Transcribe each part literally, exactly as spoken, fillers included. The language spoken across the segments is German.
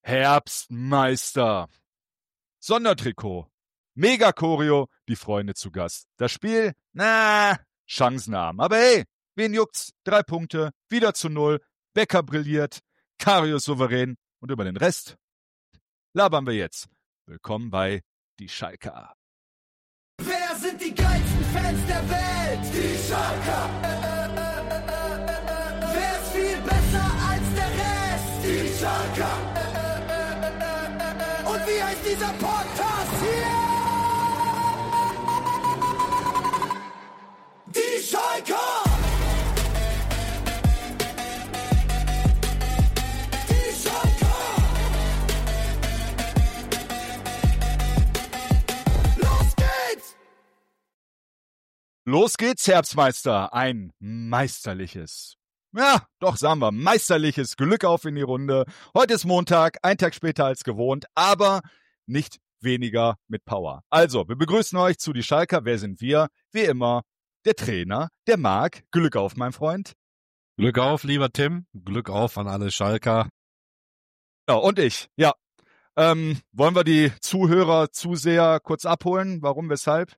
Herbstmeister. Sondertrikot. Mega-Choreo, die Freunde zu Gast. Das Spiel, na, chancenarm. Aber hey, wen juckt's? Drei Punkte, wieder zu null. Becker brilliert, Karius souverän und über den Rest labern wir jetzt. Willkommen bei Die Schalker. Wer sind die geilsten Fans der Welt? Die Schalker. Äh, äh, äh, äh, äh, äh. Wer ist viel besser als der Rest? Die Schalker. Äh, äh, äh, äh, äh. Und wie heißt dieser Podcast hier? Die Schalker. Die Schalker. Los geht's! Los geht's, Herbstmeister. Ein meisterliches, ja, doch sagen wir, meisterliches Glück auf in die Runde. Heute ist Montag, ein Tag später als gewohnt, aber nicht weniger mit Power. Also, wir begrüßen euch zu Die Schalker. Wer sind wir? Wie immer, der Trainer, der Marc. Glück auf, mein Freund. Glück auf, lieber Tim. Glück auf an alle Schalker. Ja, und ich. Ja. Ähm, wollen wir die Zuhörer, Zuseher kurz abholen? Warum, weshalb?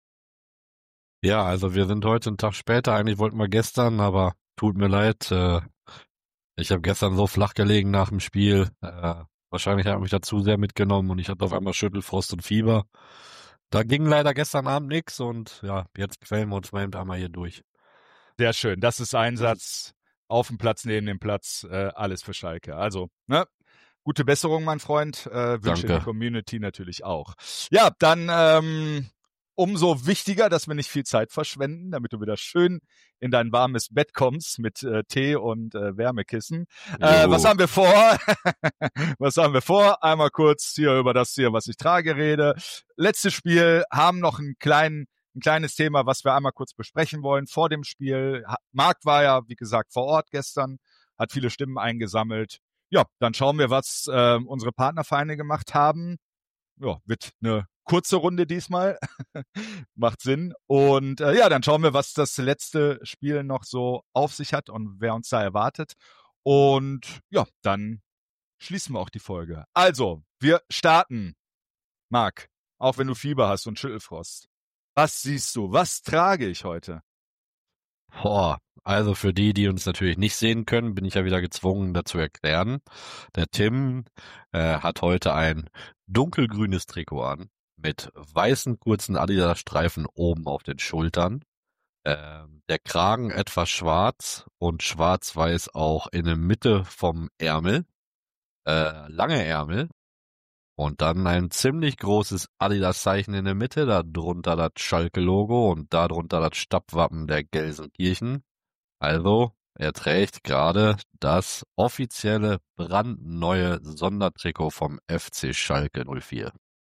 Ja, also wir sind heute einen Tag später. Eigentlich wollten wir gestern, aber tut mir leid. Äh, ich habe gestern so flach gelegen nach dem Spiel. Äh, wahrscheinlich hat mich da zu sehr mitgenommen und ich hatte auf einmal Schüttelfrost und Fieber. Da ging leider gestern Abend nichts und ja, jetzt quälen wir uns mal eben einmal hier durch. Sehr schön. Das ist Einsatz auf dem Platz, neben dem Platz. Äh, alles für Schalke. Also, ne? Gute Besserung, mein Freund. Äh, wünsche Danke. die Community natürlich auch. Ja, dann ähm, umso wichtiger, dass wir nicht viel Zeit verschwenden, damit du wieder schön in dein warmes Bett kommst mit äh, Tee und äh, Wärmekissen. Äh, Jo. was haben wir vor? Was haben wir vor? Einmal kurz hier über das hier, was ich trage, rede. Letztes Spiel, haben noch einen kleinen, ein kleines Thema, was wir einmal kurz besprechen wollen vor dem Spiel. Ha- Marc war ja, wie gesagt, vor Ort gestern, hat viele Stimmen eingesammelt. Ja, dann schauen wir, was äh, unsere Partnervereine gemacht haben. Ja, wird eine kurze Runde diesmal. Macht Sinn. Und äh, ja, dann schauen wir, was das letzte Spiel noch so auf sich hat und wer uns da erwartet. Und ja, dann schließen wir auch die Folge. Also, wir starten. Marc, auch wenn du Fieber hast und Schüttelfrost. Was siehst du? Was trage ich heute? Boah, also für die, die uns natürlich nicht sehen können, bin ich ja wieder gezwungen, dazu erklären. Der Tim äh, hat heute ein dunkelgrünes Trikot an, mit weißen kurzen Adidas-Streifen oben auf den Schultern. Ähm, der Kragen etwas schwarz und schwarz-weiß auch in der Mitte vom Ärmel. Äh, lange Ärmel. Und dann ein ziemlich großes Adidas-Zeichen in der Mitte, darunter das Schalke-Logo und darunter das Stadtwappen der Gelsenkirchen. Also, er trägt gerade das offizielle brandneue Sondertrikot vom F C Schalke null vier.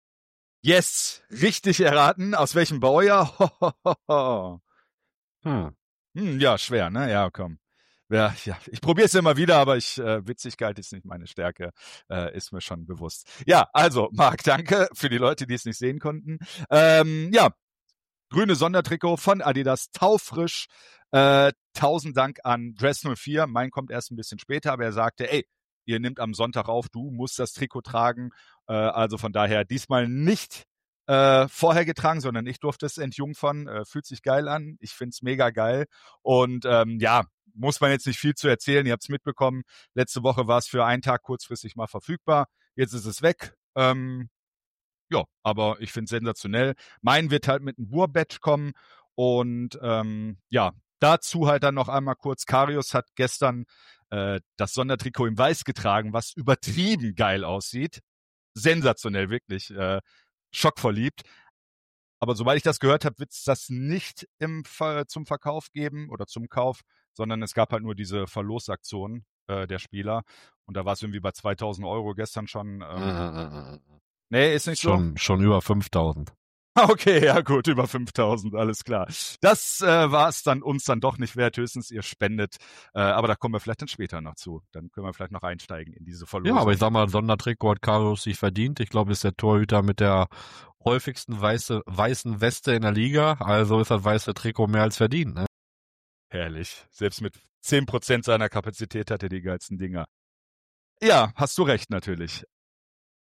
Yes, richtig erraten. Aus welchem Baujahr? Hm. Hm, ja, schwer, ne? Ja, komm. Ja, ja, ich probiere es immer wieder, aber ich äh, Witzigkeit ist nicht meine Stärke, äh, ist mir schon bewusst. Ja, also, Marc, danke für die Leute, die es nicht sehen konnten. Ähm, ja, grüne Sondertrikot von Adidas, taufrisch. Äh, tausend Dank an Dress null vier. Mein kommt erst ein bisschen später, aber er sagte, ey, ihr nehmt am Sonntag auf, du musst das Trikot tragen. Äh, also von daher diesmal nicht äh, vorher getragen, sondern ich durfte es entjungfern. Äh, fühlt sich geil an. Ich find's mega geil. Und ähm, ja, muss man jetzt nicht viel zu erzählen. Ihr habt's mitbekommen. Letzte Woche war es für einen Tag kurzfristig mal verfügbar. Jetzt ist es weg. Ähm, ja, aber ich find's sensationell. Mein wird halt mit einem Bur-Badge kommen. Und ähm, ja, dazu halt dann noch einmal kurz. Karius hat gestern äh, das Sondertrikot in Weiß getragen, was übertrieben geil aussieht. Sensationell, wirklich. Äh, schockverliebt. Aber sobald ich das gehört habe, wird es das nicht im Ver- zum Verkauf geben oder zum Kauf, sondern es gab halt nur diese Verlosaktion äh, der Spieler. Und da war es irgendwie bei zweitausend Euro gestern schon. Ähm, nee, ist nicht so. Schon, schon über fünftausend. Okay, ja gut, über fünftausend, alles klar. Das äh, war es dann uns dann doch nicht wert, höchstens ihr spendet. Äh, aber da kommen wir vielleicht dann später noch zu. Dann können wir vielleicht noch einsteigen in diese Verlosung. Ja, aber ich sag mal, Sondertrikot hat Karius sich verdient. Ich glaube, ist der Torhüter mit der häufigsten weiße, weißen Weste in der Liga. Also ist das weiße Trikot mehr als verdient, ne? Herrlich. Selbst mit zehn Prozent seiner Kapazität hat er die geilsten Dinger. Ja, hast du recht natürlich.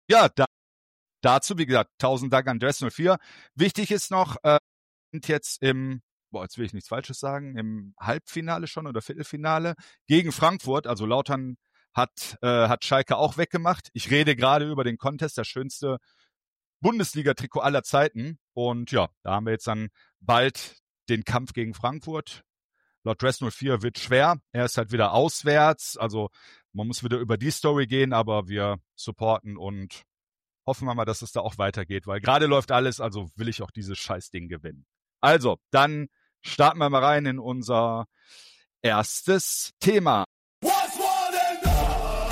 Ja, da, dazu, wie gesagt, tausend Dank an Dress null vier. Wichtig ist noch, äh, jetzt im, boah, jetzt will ich nichts Falsches sagen, im Halbfinale schon oder Viertelfinale gegen Frankfurt, also Lautern hat, äh, hat Schalke auch weggemacht. Ich rede gerade über den Contest, das schönste Bundesliga-Trikot aller Zeiten. Und ja, da haben wir jetzt dann bald den Kampf gegen Frankfurt. Laut Dress null vier wird schwer. Er ist halt wieder auswärts. Also man muss wieder über die Story gehen, aber wir supporten und hoffen wir mal, dass es da auch weitergeht, weil gerade läuft alles, also will ich auch dieses Scheißding gewinnen. Also, dann starten wir mal rein in unser erstes Thema. Was war denn da?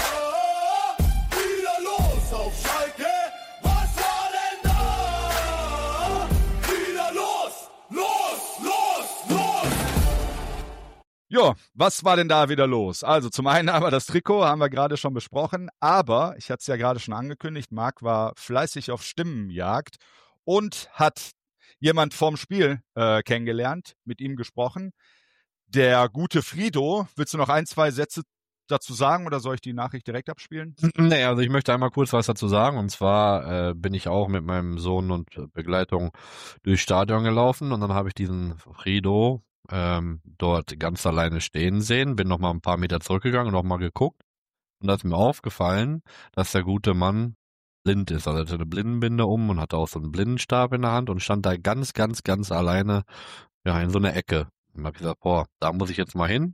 Wieder los auf Schalke. Was war denn da? Wieder los, los, los, los. Ja, was war denn da wieder los? Also zum einen haben wir das Trikot, haben wir gerade schon besprochen, aber ich hatte es ja gerade schon angekündigt, Marc war fleißig auf Stimmenjagd und hat jemand vorm Spiel äh, kennengelernt, mit ihm gesprochen. Der gute Frido, willst du noch ein, zwei Sätze dazu sagen oder soll ich die Nachricht direkt abspielen? Nee, also ich möchte einmal kurz was dazu sagen. Und zwar äh, bin ich auch mit meinem Sohn und Begleitung durchs Stadion gelaufen und dann habe ich diesen Frido ähm, dort ganz alleine stehen sehen, bin nochmal ein paar Meter zurückgegangen und nochmal geguckt. Und da ist mir aufgefallen, dass der gute Mann blind ist. Also er hatte eine Blindenbinde um und hatte auch so einen Blindenstab in der Hand und stand da ganz, ganz, ganz alleine ja in so einer Ecke. Und habe ich gesagt, boah, da muss ich jetzt mal hin.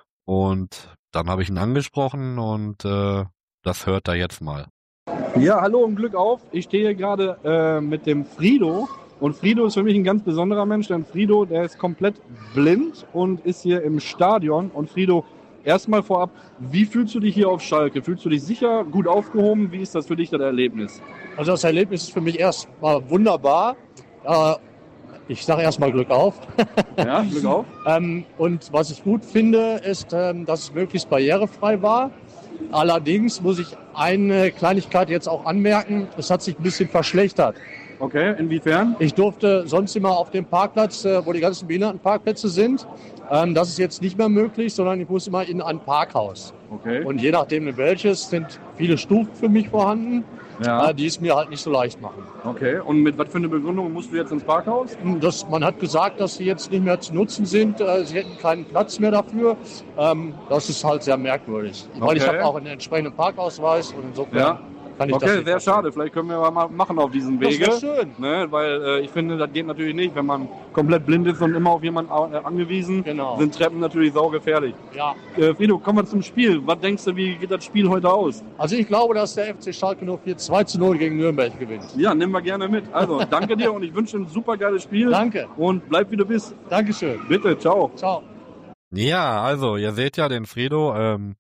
Und dann habe ich ihn angesprochen und äh, das hört er jetzt mal. Ja, hallo und Glück auf. Ich stehe hier gerade äh, mit dem Frido. Und Frido ist für mich ein ganz besonderer Mensch, denn Frido, der ist komplett blind und ist hier im Stadion. Und Frido, erstmal vorab, wie fühlst du dich hier auf Schalke? Fühlst du dich sicher, gut aufgehoben? Wie ist das für dich, das Erlebnis? Also das Erlebnis ist für mich erstmal wunderbar. Äh, ich sage erstmal Glück auf. Ja, Glück auf. ähm, und was ich gut finde, ist, ähm, dass es möglichst barrierefrei war. Allerdings muss ich eine Kleinigkeit jetzt auch anmerken, es hat sich ein bisschen verschlechtert. Okay, inwiefern? Ich durfte sonst immer auf dem Parkplatz, äh, wo die ganzen Behindertenparkplätze sind. Ähm, das ist jetzt nicht mehr möglich, sondern ich muss immer in ein Parkhaus. Okay. Und je nachdem in welches sind viele Stufen für mich vorhanden, Ja. äh, die es mir halt nicht so leicht machen. Okay, und mit was für eine Begründung musst du jetzt ins Parkhaus? Das, man hat gesagt, dass sie jetzt nicht mehr zu nutzen sind. äh, Sie hätten keinen Platz mehr dafür. Ähm, das ist halt sehr merkwürdig. Weil ich Okay. habe auch einen entsprechenden Parkausweis und insofern Ja. kann ich das Okay, nicht sehr verstehen. schade. Vielleicht können wir mal machen auf diesem Das Wege. wäre schön. Ne, weil äh, ich finde, das geht natürlich nicht, wenn man komplett blind ist und immer auf jemanden au- äh, angewiesen. Genau. Sind Treppen natürlich saugefährlich. Ja. Äh, Frido, kommen wir zum Spiel. Was denkst du, wie geht das Spiel heute aus? Also ich glaube, dass der F C Schalke null vier zwei zu null gegen Nürnberg gewinnt. Ja, nehmen wir gerne mit. Also, danke dir und ich wünsche ein super geiles Spiel. Danke. Und bleib wie du bist. Dankeschön. Bitte, ciao. Ciao. Ja, also ihr seht ja den Fredo, ähm,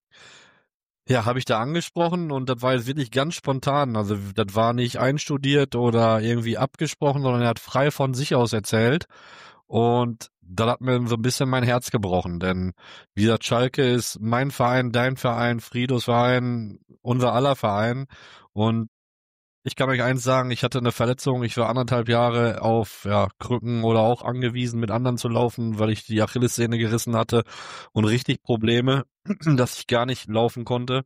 ja, habe ich da angesprochen und das war jetzt wirklich ganz spontan. Also das war nicht einstudiert oder irgendwie abgesprochen, sondern er hat frei von sich aus erzählt. Und das hat mir so ein bisschen mein Herz gebrochen, denn wie gesagt, Schalke ist mein Verein, dein Verein, Fridos Verein, unser aller Verein. Und ich kann euch eins sagen, ich hatte eine Verletzung, ich war anderthalb Jahre auf ja, Krücken oder auch angewiesen, mit anderen zu laufen, weil ich die Achillessehne gerissen hatte und richtig Probleme, dass ich gar nicht laufen konnte.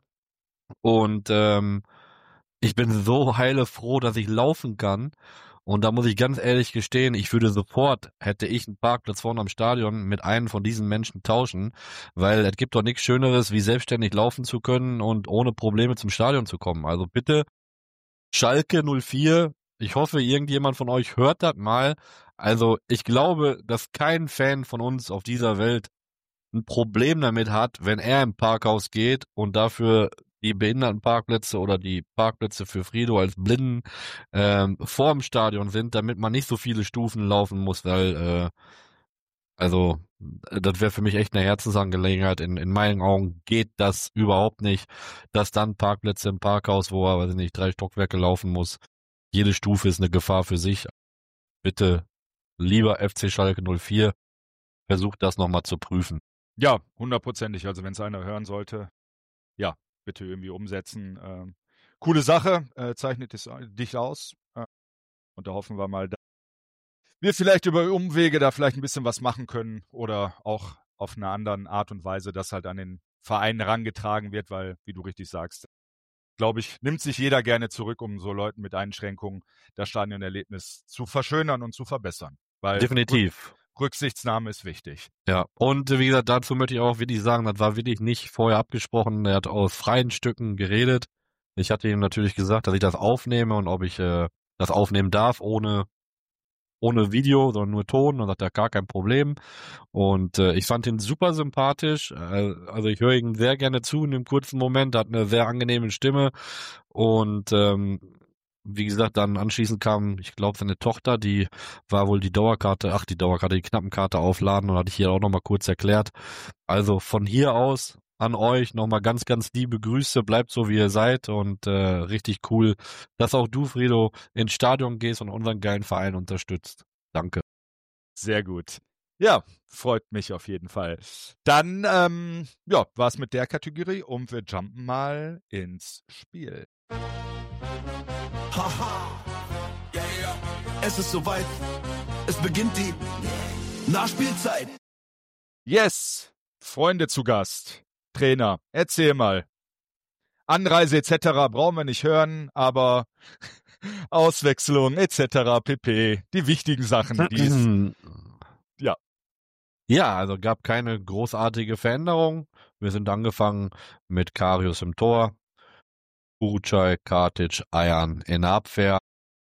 Und ähm, ich bin so heilefroh, dass ich laufen kann. Und da muss ich ganz ehrlich gestehen, ich würde sofort, hätte ich einen Parkplatz vorne am Stadion, mit einem von diesen Menschen tauschen, weil es gibt doch nichts Schöneres, wie selbstständig laufen zu können und ohne Probleme zum Stadion zu kommen. Also bitte, Schalke null vier, ich hoffe, irgendjemand von euch hört das mal. Also ich glaube, dass kein Fan von uns auf dieser Welt ein Problem damit hat, wenn er im Parkhaus geht und dafür die Behindertenparkplätze oder die Parkplätze für Frido als Blinden ähm, vor dem Stadion sind, damit man nicht so viele Stufen laufen muss, weil äh, also das wäre für mich echt eine Herzensangelegenheit. In, in meinen Augen geht das überhaupt nicht, dass dann Parkplätze im Parkhaus, wo er, weiß ich nicht, drei Stockwerke laufen muss. Jede Stufe ist eine Gefahr für sich. Bitte, lieber F C Schalke null vier, versucht das nochmal zu prüfen. Ja, hundertprozentig. Also wenn es einer hören sollte, ja, bitte irgendwie umsetzen. Ähm, coole Sache, äh, zeichnet es dich aus. Äh, und da hoffen wir mal, dass wir vielleicht über Umwege da vielleicht ein bisschen was machen können oder auch auf eine andere Art und Weise, dass halt an den Verein herangetragen wird, weil, wie du richtig sagst, glaube ich, nimmt sich jeder gerne zurück, um so Leuten mit Einschränkungen das Stadionerlebnis zu verschönern und zu verbessern. Weil Definitiv. Rücksichtsnahme ist wichtig. Ja, und wie gesagt, dazu möchte ich auch wirklich sagen, das war wirklich nicht vorher abgesprochen. Er hat aus freien Stücken geredet. Ich hatte ihm natürlich gesagt, dass ich das aufnehme und ob ich äh, das aufnehmen darf, ohne ohne Video, sondern nur Ton. Und sagt er, gar kein Problem. Und äh, ich fand ihn super sympathisch. Äh, also ich höre ihm sehr gerne zu in dem kurzen Moment. Er hat eine sehr angenehme Stimme. Und ähm, wie gesagt, dann anschließend kam, ich glaube, seine Tochter, die war wohl die Dauerkarte, ach, die Dauerkarte, die Knappenkarte aufladen und hatte ich hier auch nochmal kurz erklärt. Also von hier aus an euch nochmal ganz, ganz liebe Grüße, bleibt so, wie ihr seid und äh, richtig cool, dass auch du, Frido, ins Stadion gehst und unseren geilen Verein unterstützt. Danke. Sehr gut. Ja, freut mich auf jeden Fall. Dann, ähm, ja, war es mit der Kategorie und wir jumpen mal ins Spiel. Haha, yeah, yeah. Es ist soweit. Es beginnt die Nachspielzeit. Yes, Freunde zu Gast. Trainer, erzähl mal. Anreise et cetera brauchen wir nicht hören, aber Auswechslung et cetera pp. Die wichtigen Sachen, die es, ja. Ja, also gab keine großartige Veränderung. Wir sind angefangen mit Karius im Tor, Urucay, Kartic, Ayan in der Abwehr.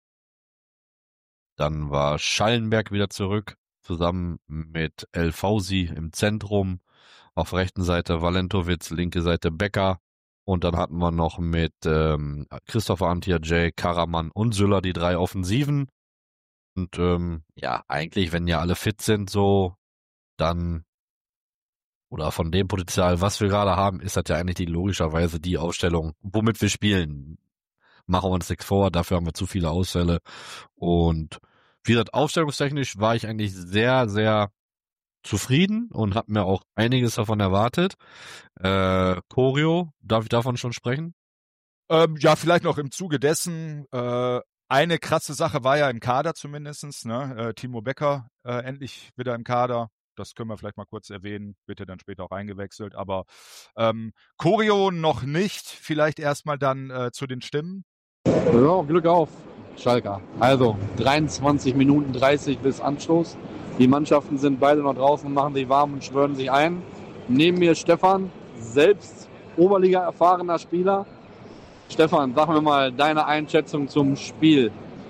Dann war Schallenberg wieder zurück, zusammen mit El Fauzi im Zentrum. Auf rechten Seite Valentowitz, linke Seite Becker. Und dann hatten wir noch mit ähm, Christopher Antiajay, Karaman und Süller die drei Offensiven. Und ähm, ja, eigentlich, wenn ja alle fit sind, so, dann, oder von dem Potenzial, was wir gerade haben, ist das ja eigentlich die logischerweise die Aufstellung, womit wir spielen. Machen wir uns nichts vor, dafür haben wir zu viele Ausfälle. Und wie gesagt, aufstellungstechnisch war ich eigentlich sehr, sehr zufrieden und habe mir auch einiges davon erwartet. Äh, Choreo, darf ich davon schon sprechen? Ähm, ja, vielleicht noch im Zuge dessen, äh, eine krasse Sache war ja im Kader zumindestens, ne? Äh, Timo Becker äh, endlich wieder im Kader. Das können wir vielleicht mal kurz erwähnen, wird ja dann später auch eingewechselt. Aber ähm, Choreo noch nicht, vielleicht erstmal dann äh, zu den Stimmen. Ja, Glück auf, Schalker. Also dreiundzwanzig Minuten dreißig bis Anstoß. Die Mannschaften sind beide noch draußen, machen sich warm und schwören sich ein. Neben mir Stefan, selbst Oberliga erfahrener Spieler. Stefan, sag mir mal deine Einschätzung zum Spiel.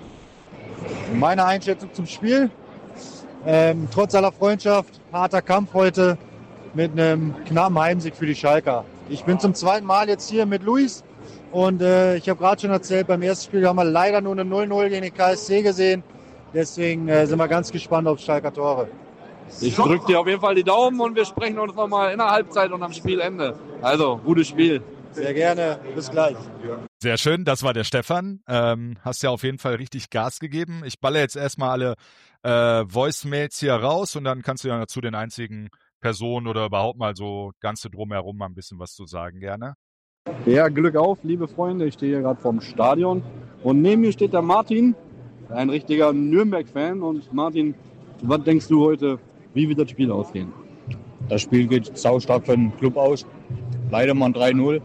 Meine Einschätzung zum Spiel, ähm, trotz aller Freundschaft, harter Kampf heute mit einem knappen Heimsieg für die Schalker. Ich bin zum zweiten Mal jetzt hier mit Luis und äh, ich habe gerade schon erzählt, beim ersten Spiel haben wir leider nur eine null null gegen den K S C gesehen. Deswegen äh, sind wir ganz gespannt auf Schalker Tore. Ich drücke dir auf jeden Fall die Daumen und wir sprechen uns nochmal in der Halbzeit und am Spielende. Also, gutes Spiel. Sehr gerne, bis gleich. Sehr schön, das war der Stefan. Ähm, hast ja auf jeden Fall richtig Gas gegeben. Ich balle jetzt erstmal alle äh, Voicemails hier raus und dann kannst du ja zu den einzigen Personen oder überhaupt mal so ganze drumherum mal ein bisschen was zu sagen, gerne. Ja, Glück auf, liebe Freunde. Ich stehe hier gerade vorm Stadion und neben mir steht der Martin, ein richtiger Nürnberg-Fan. Und Martin, was denkst du heute, wie wird das Spiel ausgehen? Das Spiel geht saustark für den Club aus. Leider mal ein drei null.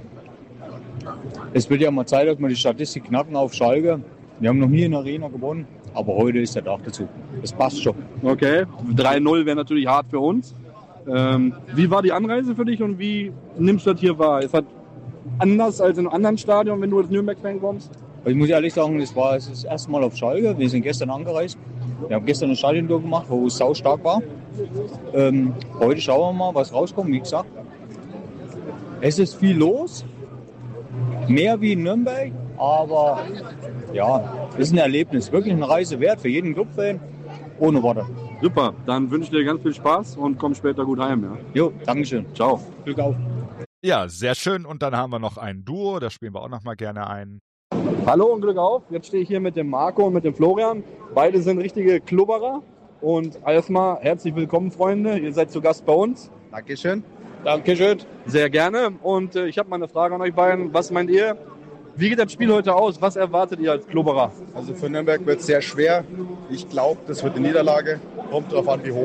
Es wird ja mal Zeit, dass wir die Statistik knacken auf Schalke. Wir haben noch nie in der Arena gewonnen, aber heute ist der Tag dazu. Das passt schon. Okay, drei null wäre natürlich hart für uns. Ähm, wie war die Anreise für dich und wie nimmst du das hier wahr? Ist das anders als in einem anderen Stadion, wenn du als Nürnberg-Fan kommst? Ich muss ehrlich sagen, das war das erste Mal auf Schalke. Wir sind gestern angereist. Wir haben gestern ein Stadiontour gemacht, wo es sau stark war. Ähm, heute schauen wir mal, was rauskommt. Wie gesagt, es ist viel los. Mehr wie in Nürnberg. Aber ja, es ist ein Erlebnis. Wirklich eine Reise wert für jeden Clubfan. Ohne Worte. Super, dann wünsche ich dir ganz viel Spaß und komm später gut heim. Ja? Jo, Dankeschön. Ciao. Glück auf. Ja, sehr schön. Und dann haben wir noch ein Duo, das spielen wir auch noch mal gerne ein. Hallo und Glück auf. Jetzt stehe ich hier mit dem Marco und mit dem Florian. Beide sind richtige Klubberer. Und erstmal herzlich willkommen, Freunde. Ihr seid zu Gast bei uns. Dankeschön. Dankeschön. Sehr gerne. Und äh, ich habe mal eine Frage an euch beiden. Was meint ihr? Wie geht das Spiel heute aus? Was erwartet ihr als Klubberer? Also für Nürnberg wird es sehr schwer. Ich glaube, das wird eine Niederlage. Kommt darauf an, wie hoch.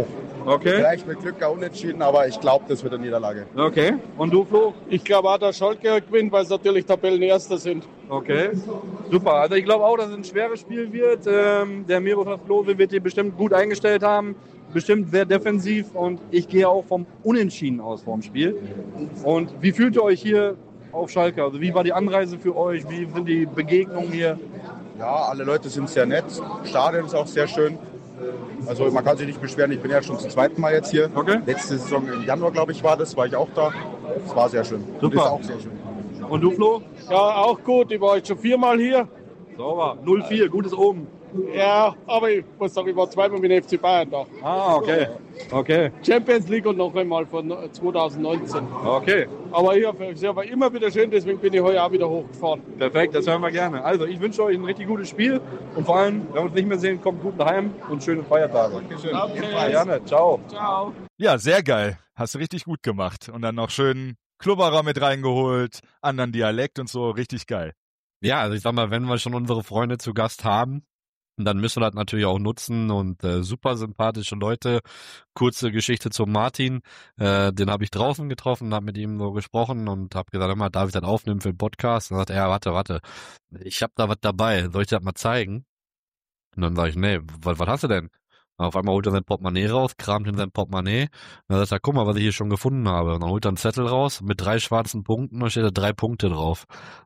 Okay. Vielleicht mit Glück auch unentschieden, aber ich glaube, das wird eine Niederlage. Okay. Und du, Flo? Ich glaube auch, dass Schalke gewinnt, weil sie natürlich Tabellenerster sind. Okay. Super. Also ich glaube auch, dass es ein schweres Spiel wird. Ähm, der Miroslav Klose wird hier bestimmt gut eingestellt haben. Bestimmt sehr defensiv. Und ich gehe auch vom Unentschieden aus vorm Spiel. Und wie fühlt ihr euch hier auf Schalke? Also wie war die Anreise für euch? Wie sind die Begegnungen hier? Ja, alle Leute sind sehr nett. Stadion ist auch sehr schön. Also man kann sich nicht beschweren. Ich bin ja schon zum zweiten Mal jetzt hier. Okay. Letzte Saison im Januar, glaube ich, war das. War ich auch da. Es war sehr schön. Und Super. ist auch sehr schön. Und du, Flo? Ja, auch gut. Ich war jetzt schon viermal hier. Sauber. null vier, gutes Oben. Ja, aber ich muss sagen, ich war zweimal mit dem F C Bayern da. Ah, okay. Okay. Champions League und noch einmal von zwanzig neunzehn. Okay. Aber hier es war immer wieder schön, deswegen bin ich heute auch wieder hochgefahren. Perfekt, das hören wir gerne. Also ich wünsche euch ein richtig gutes Spiel und vor allem, wenn wir uns nicht mehr sehen, kommt gut daheim und schöne Feiertage. Dankeschön. Okay. Gerne. Ciao. Ciao. Ja, sehr geil. Hast du richtig gut gemacht. Und dann noch schön Klubberer mit reingeholt, anderen Dialekt und so. Richtig geil. Ja, also ich sag mal, wenn wir schon unsere Freunde zu Gast haben, dann müssen wir das natürlich auch nutzen und äh, super sympathische Leute. Kurze Geschichte zum Martin, äh, den habe ich draußen getroffen, habe mit ihm so gesprochen und habe gesagt, immer, darf ich das aufnehmen für den Podcast? Und dann sagt er, ja, warte, warte, ich habe da was dabei, soll ich dir das mal zeigen? Und dann sage ich, nee, was, was hast du denn? Und auf einmal holt er sein Portemonnaie raus, kramt in sein Portemonnaie und dann sagt er, guck mal, was ich hier schon gefunden habe. Und dann holt er einen Zettel raus mit drei schwarzen Punkten und steht da drei Punkte drauf.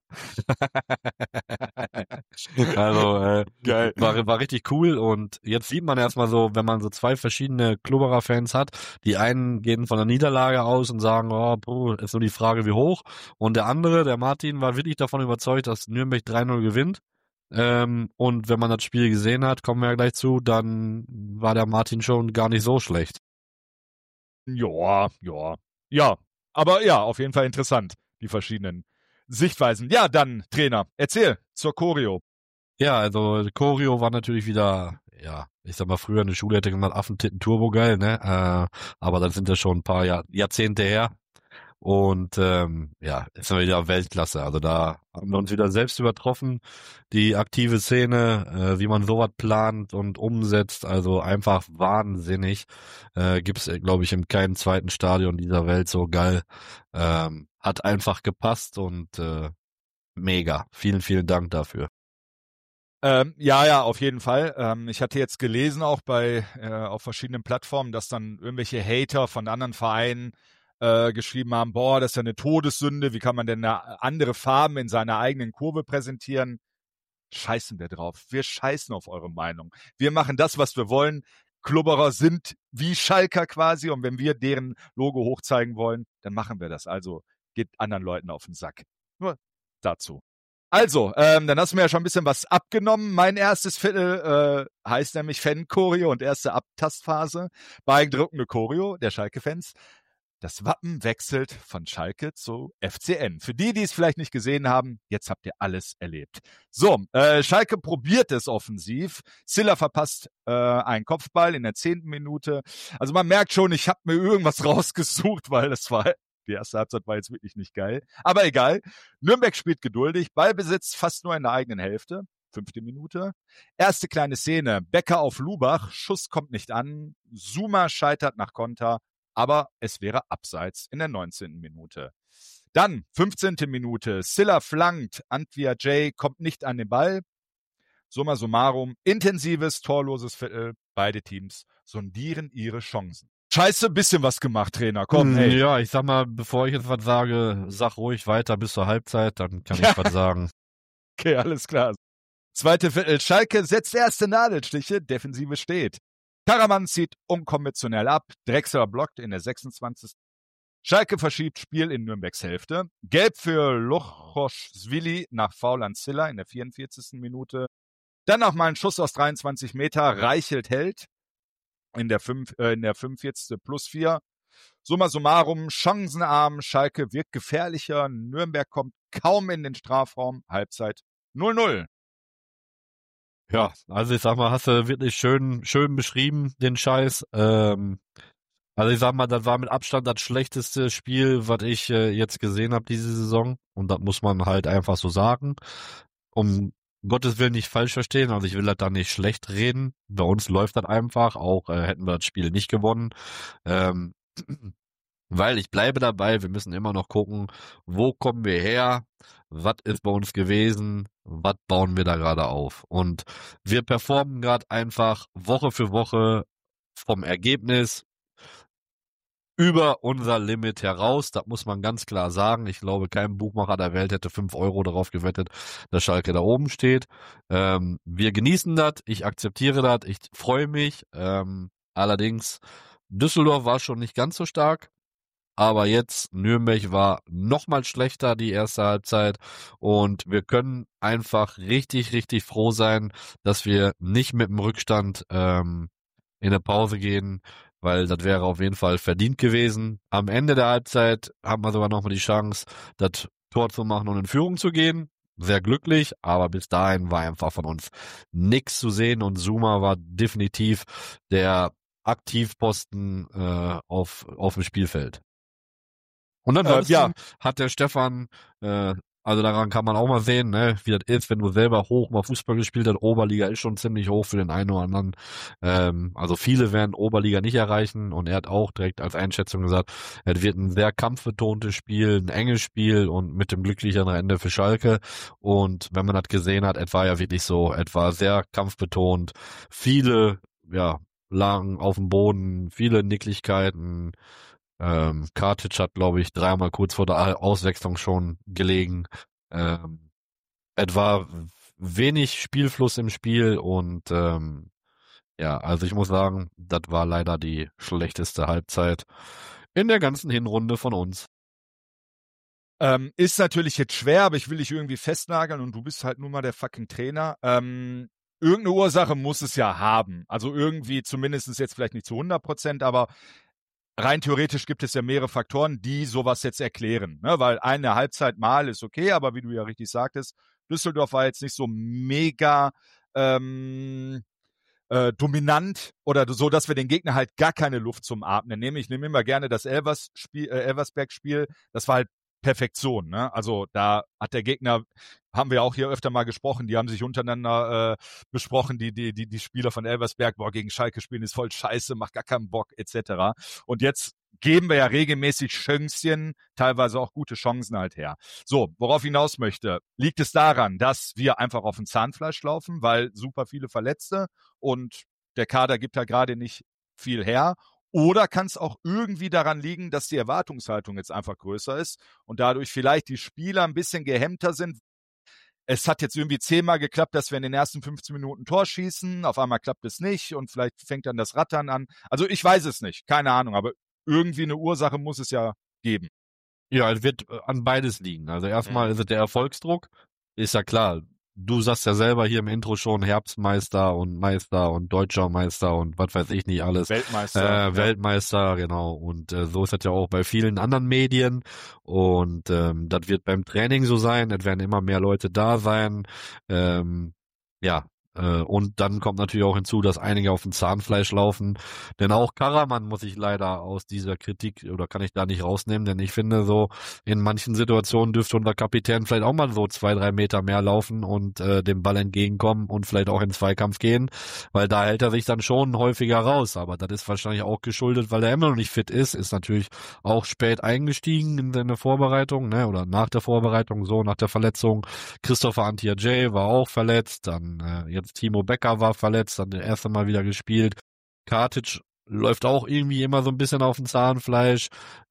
Also äh, Geil. war, war richtig cool und jetzt sieht man erstmal so, wenn man so zwei verschiedene Klubberer-Fans hat, die einen gehen von der Niederlage aus und sagen, oh, puh, ist nur die Frage, wie hoch, und der andere, der Martin, war wirklich davon überzeugt, dass Nürnberg drei null gewinnt. Ähm, und wenn man das Spiel gesehen hat, kommen wir ja gleich zu, dann war der Martin schon gar nicht so schlecht. Ja, ja. Ja, aber ja, auf jeden Fall interessant, die verschiedenen Sichtweisen. Ja, dann, Trainer, erzähl zur Choreo. Ja, also Choreo war natürlich wieder, ja, ich sag mal, früher in der Schule hätte gesagt, Affentitten Turbo geil, ne? Äh, aber dann sind das schon ein paar Jahr, Jahrzehnte her. Und ähm, ja, ist dann wieder Weltklasse. Also da haben wir uns wieder selbst übertroffen. Die aktive Szene, äh, wie man sowas plant und umsetzt, also einfach wahnsinnig. Äh, gibt's, glaube ich, in keinem zweiten Stadion dieser Welt so geil. Ähm, hat einfach gepasst und äh, mega. Vielen, vielen Dank dafür. Ähm, ja, ja, auf jeden Fall. Ähm, ich hatte jetzt gelesen, auch bei äh, auf verschiedenen Plattformen, dass dann irgendwelche Hater von anderen Vereinen äh, geschrieben haben, boah, das ist ja eine Todessünde, wie kann man denn eine andere Farben in seiner eigenen Kurve präsentieren? Scheißen wir drauf. Wir scheißen auf eure Meinung. Wir machen das, was wir wollen. Klubberer sind wie Schalker quasi, und wenn wir deren Logo hochzeigen wollen, dann machen wir das. Also geht anderen Leuten auf den Sack. Nur dazu. Also, ähm, dann hast du mir ja schon ein bisschen was abgenommen. Mein erstes Viertel äh, heißt nämlich Fan-Choreo und erste Abtastphase. Beeindruckende Choreo der Schalke-Fans. Das Wappen wechselt von Schalke zu F C N. Für die, die es vielleicht nicht gesehen haben, jetzt habt ihr alles erlebt. So, äh, Schalke probiert es offensiv. Ziller verpasst äh, einen Kopfball in der zehnten Minute. Also man merkt schon, ich habe mir irgendwas rausgesucht, weil das war, die erste Halbzeit war jetzt wirklich nicht geil. Aber egal. Nürnberg spielt geduldig. Ballbesitz fast nur in der eigenen Hälfte. Fünfte Minute. Erste kleine Szene. Becker auf Lubach. Schuss kommt nicht an. Zuma scheitert nach Konter. Aber es wäre abseits in der neunzehnten Minute. Dann, fünfzehnte Minute, Silla flankt, Antwia J kommt nicht an den Ball. Summa summarum, intensives, torloses Viertel. Beide Teams sondieren ihre Chancen. Scheiße, bisschen was gemacht, Trainer. Komm, hey. Ja, ich sag mal, bevor ich jetzt was sage, sag ruhig weiter bis zur Halbzeit, dann kann ich was sagen. Okay, alles klar. Zweite Viertel, Schalke setzt erste Nadelstiche, Defensive steht. Karaman zieht unkonventionell ab, Drexler blockt in der sechsundzwanzigsten Schalke verschiebt Spiel in Nürnbergs Hälfte. Gelb für Lochoschwili nach Foul an Ziller in der vierundvierzigsten Minute. Dann noch mal ein Schuss aus dreiundzwanzig Meter, Reichelt hält in der, fünf, äh, in der fünfundvierzigsten plus vier. Summa summarum, chancenarm, Schalke wirkt gefährlicher, Nürnberg kommt kaum in den Strafraum, Halbzeit null null. Ja, also ich sag mal, hast du wirklich schön, schön beschrieben, den Scheiß. Ähm, also ich sag mal, das war mit Abstand das schlechteste Spiel, was ich äh, jetzt gesehen habe diese Saison. Und das muss man halt einfach so sagen. Um Gottes Willen nicht falsch verstehen, also ich will das da nicht schlecht reden. Bei uns läuft das einfach, auch äh, hätten wir das Spiel nicht gewonnen. Ähm, weil ich bleibe dabei, wir müssen immer noch gucken, wo kommen wir her, was ist bei uns gewesen, was bauen wir da gerade auf. Und wir performen gerade einfach Woche für Woche vom Ergebnis über unser Limit heraus, das muss man ganz klar sagen. Ich glaube, kein Buchmacher der Welt hätte fünf Euro darauf gewettet, dass Schalke da oben steht. Ähm, wir genießen das, ich akzeptiere das, ich freue mich. Ähm, allerdings, Düsseldorf war schon nicht ganz so stark, aber jetzt Nürnberg war noch mal schlechter die erste Halbzeit und wir können einfach richtig, richtig froh sein, dass wir nicht mit dem Rückstand ähm, in der Pause gehen, weil das wäre auf jeden Fall verdient gewesen. Am Ende der Halbzeit haben wir sogar nochmal die Chance, das Tor zu machen und in Führung zu gehen. Sehr glücklich, aber bis dahin war einfach von uns nichts zu sehen und Zuma war definitiv der Aktivposten äh, auf, auf dem Spielfeld. Und ansonsten äh, ja. hat der Stefan, äh, also daran kann man auch mal sehen, ne, wie das ist, wenn du selber hoch mal Fußball gespielt hast. Oberliga ist schon ziemlich hoch für den einen oder anderen. Ähm, also viele werden Oberliga nicht erreichen und er hat auch direkt als Einschätzung gesagt, es wird ein sehr kampfbetontes Spiel, ein enges Spiel und mit dem glücklicheren Ende für Schalke. Und wenn man das gesehen hat, es war ja wirklich so, es war sehr kampfbetont. Viele, ja, lagen auf dem Boden, viele Nicklichkeiten. Ähm, Kartic hat, glaube ich, dreimal kurz vor der Auswechslung schon gelegen. Ähm, es war wenig Spielfluss im Spiel und ähm, ja, also ich muss sagen, das war leider die schlechteste Halbzeit in der ganzen Hinrunde von uns. Ähm, ist natürlich jetzt schwer, aber ich will dich irgendwie festnageln und du bist halt nun mal der fucking Trainer. Ähm, irgendeine Ursache muss es ja haben. Also irgendwie, zumindest jetzt vielleicht nicht zu hundert Prozent, aber rein theoretisch gibt es ja mehrere Faktoren, die sowas jetzt erklären. Ne? Weil eine Halbzeit mal ist okay, aber wie du ja richtig sagtest, Düsseldorf war jetzt nicht so mega ähm, äh, dominant oder so, dass wir den Gegner halt gar keine Luft zum Atmen nehmen. Ich nehme immer gerne das Elvers-Spiel, äh, Elversberg-Spiel. Das war halt Perfektion. Ne? Also da hat der Gegner, haben wir auch hier öfter mal gesprochen, die haben sich untereinander äh, besprochen, die, die, die, die Spieler von Elversberg, boah, gegen Schalke spielen ist voll scheiße, macht gar keinen Bock, et cetera. Und jetzt geben wir ja regelmäßig Chöngschen, teilweise auch gute Chancen halt her. So, worauf ich hinaus möchte, liegt es daran, dass wir einfach auf dem Zahnfleisch laufen, weil super viele Verletzte und der Kader gibt ja gerade nicht viel her. Oder kann es auch irgendwie daran liegen, dass die Erwartungshaltung jetzt einfach größer ist und dadurch vielleicht die Spieler ein bisschen gehemmter sind. Es hat jetzt irgendwie zehnmal geklappt, dass wir in den ersten fünfzehn Minuten Tor schießen. Auf einmal klappt es nicht und vielleicht fängt dann das Rattern an. Also ich weiß es nicht, keine Ahnung, aber irgendwie eine Ursache muss es ja geben. Ja, es wird an beides liegen. Also erstmal mhm. ist es der Erfolgsdruck. Ist ja klar. Du sagst ja selber hier im Intro schon Herbstmeister und Meister und Deutscher Meister und was weiß ich nicht alles. Weltmeister. Äh, ja. Weltmeister, genau. Und äh, so ist das ja auch bei vielen anderen Medien. Und ähm, das wird beim Training so sein. Es werden immer mehr Leute da sein. Ähm, ja. Äh, und dann kommt natürlich auch hinzu, dass einige auf dem Zahnfleisch laufen. Denn auch Karaman muss ich leider aus dieser Kritik, oder kann ich da nicht rausnehmen, denn ich finde so, in manchen Situationen dürfte unser Kapitän vielleicht auch mal so zwei, drei Meter mehr laufen und äh, dem Ball entgegenkommen und vielleicht auch in Zweikampf gehen, weil da hält er sich dann schon häufiger raus. Aber das ist wahrscheinlich auch geschuldet, weil er immer noch nicht fit ist, ist natürlich auch spät eingestiegen in seine Vorbereitung, ne, oder nach der Vorbereitung, so nach der Verletzung. Christopher Antia-Jay war auch verletzt, dann äh, jetzt Timo Becker war verletzt, dann das erste Mal wieder gespielt. Kartic läuft auch irgendwie immer so ein bisschen auf dem Zahnfleisch.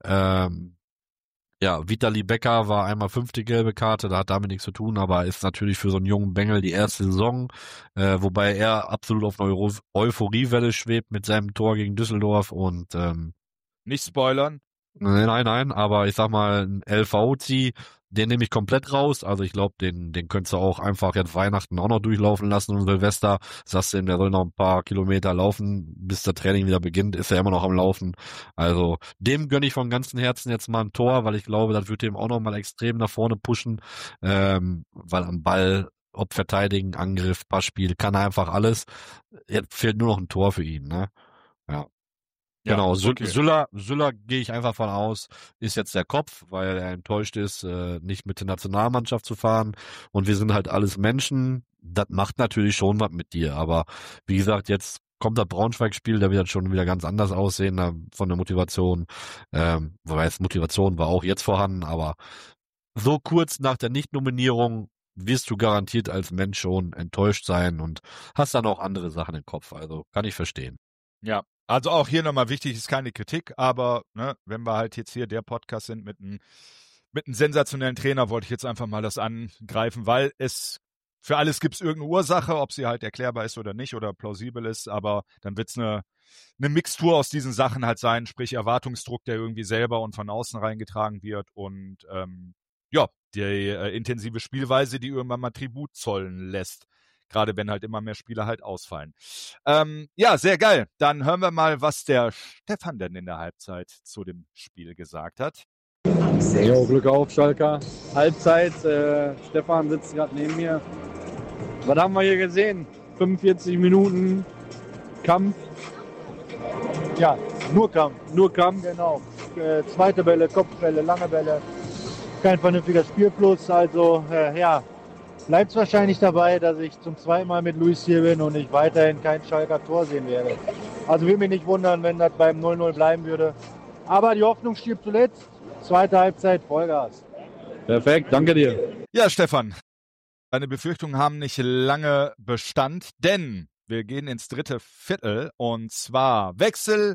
Ähm, ja, Vitali Becker war einmal fünfte gelbe Karte, da hat damit nichts zu tun, aber ist natürlich für so einen jungen Bengel die erste Saison, äh, wobei er absolut auf einer Euro- Euphoriewelle schwebt mit seinem Tor gegen Düsseldorf und ähm, nicht spoilern. Nein, nein, nein, aber ich sag mal, ein L V Z, den nehme ich komplett raus. Also ich glaube, den den könntest du auch einfach jetzt Weihnachten auch noch durchlaufen lassen und Silvester. Sagst du ihm, der soll noch ein paar Kilometer laufen, bis das Training wieder beginnt, ist er immer noch am Laufen. Also dem gönne ich von ganzem Herzen jetzt mal ein Tor, weil ich glaube, das wird ihm auch noch mal extrem nach vorne pushen, ähm, weil am Ball, ob Verteidigen, Angriff, Passspiel, kann er einfach alles. Jetzt fehlt nur noch ein Tor für ihn, ne? Ja. Ja, Genau, Sü- okay. Süller, Süller gehe ich einfach von aus, ist jetzt der Kopf, weil er enttäuscht ist, äh, nicht mit der Nationalmannschaft zu fahren. Und wir sind halt alles Menschen. Das macht natürlich schon was mit dir. Aber wie gesagt, jetzt kommt das Braunschweig-Spiel, da wird das schon wieder ganz anders aussehen da, von der Motivation. Ähm, weil es Motivation war auch jetzt vorhanden, aber so kurz nach der Nicht-Nominierung wirst du garantiert als Mensch schon enttäuscht sein und hast dann auch andere Sachen im Kopf. Also kann ich verstehen. Ja, also auch hier nochmal wichtig, ist keine Kritik, aber ne, wenn wir halt jetzt hier der Podcast sind mit einem mit einem sensationellen Trainer, wollte ich jetzt einfach mal das angreifen, weil es für alles gibt es irgendeine Ursache, ob sie halt erklärbar ist oder nicht oder plausibel ist, aber dann wird es eine, eine Mixtur aus diesen Sachen halt sein, sprich Erwartungsdruck, der irgendwie selber und von außen reingetragen wird und ähm, ja, die äh, intensive Spielweise, die irgendwann mal Tribut zollen lässt. Gerade wenn halt immer mehr Spieler halt ausfallen. Ähm, ja, sehr geil. Dann hören wir mal, was der Stefan denn in der Halbzeit zu dem Spiel gesagt hat. Jo, Glück auf, Schalker. Halbzeit, äh, Stefan sitzt gerade neben mir. Was haben wir hier gesehen? fünfundvierzig Minuten Kampf, Ja, nur Kampf. nur Kampf. Genau. Äh, zweite Bälle, Kopfbälle, lange Bälle. Kein vernünftiger Spielfluss. Also, äh, ja, bleibt es wahrscheinlich dabei, dass ich zum zweiten Mal mit Luis hier bin und ich weiterhin kein Schalker Tor sehen werde. Also würde mich nicht wundern, wenn das beim null null bleiben würde. Aber die Hoffnung stirbt zuletzt. Zweite Halbzeit, Vollgas. Perfekt, danke dir. Ja, Stefan, deine Befürchtungen haben nicht lange Bestand, denn wir gehen ins dritte Viertel und zwar Wechsel,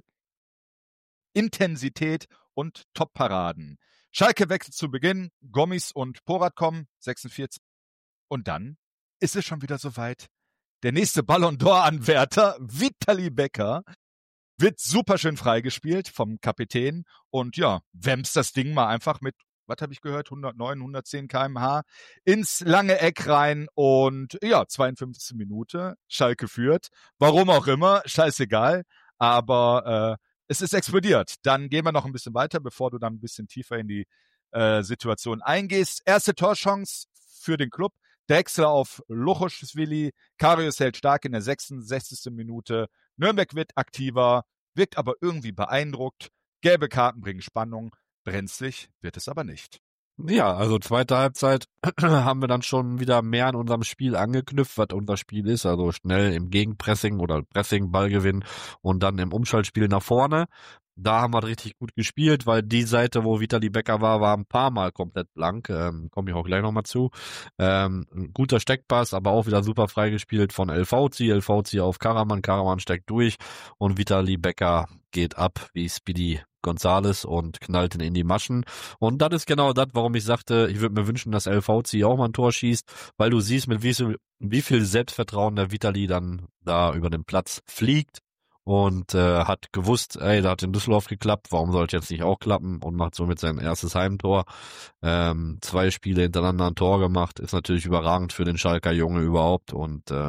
Intensität und Top-Paraden. Schalke wechselt zu Beginn, Gommis und Porat kommen, sechsundvierzig. Und dann ist es schon wieder soweit. Der nächste Ballon d'Or-Anwärter, Vitali Becker, wird super schön freigespielt vom Kapitän und ja, wämst das Ding mal einfach mit, was habe ich gehört, hundertneun, hundertzehn Kilometer pro Stunde ins lange Eck rein und ja, zweiundfünfzigste Minute, Schalke führt. Warum auch immer, scheißegal, aber äh, es ist explodiert. Dann gehen wir noch ein bisschen weiter, bevor du dann ein bisschen tiefer in die äh, Situation eingehst. Erste Torchance für den Club. Drexler auf Luchoschwili. Karius hält stark in der sechsundsechzigsten Minute. Nürnberg wird aktiver, wirkt aber irgendwie beeindruckt. Gelbe Karten bringen Spannung. Brenzlig wird es aber nicht. Ja, also zweite Halbzeit haben wir dann schon wieder mehr an unserem Spiel angeknüpft, was unser Spiel ist. Also schnell im Gegenpressing oder Pressing, Ballgewinn und dann im Umschaltspiel nach vorne. Da haben wir richtig gut gespielt, weil die Seite, wo Vitali Becker war, war ein paar Mal komplett blank. Ähm, komme ich auch gleich nochmal zu. Ähm, ein guter Steckpass, aber auch wieder super freigespielt von El Fauzi. El Fauzi auf Karaman. Karaman steckt durch und Vitali Becker geht ab wie Speedy Gonzales und knallt ihn in die Maschen. Und das ist genau das, warum ich sagte, ich würde mir wünschen, dass El Fauzi auch mal ein Tor schießt, weil du siehst, mit wie viel, wie viel Selbstvertrauen der Vitali dann da über den Platz fliegt. Und äh, hat gewusst, ey, da hat in Düsseldorf geklappt, warum sollte jetzt nicht auch klappen und macht somit sein erstes Heimtor. Ähm, zwei Spiele hintereinander ein Tor gemacht, ist natürlich überragend für den Schalker Junge überhaupt und äh,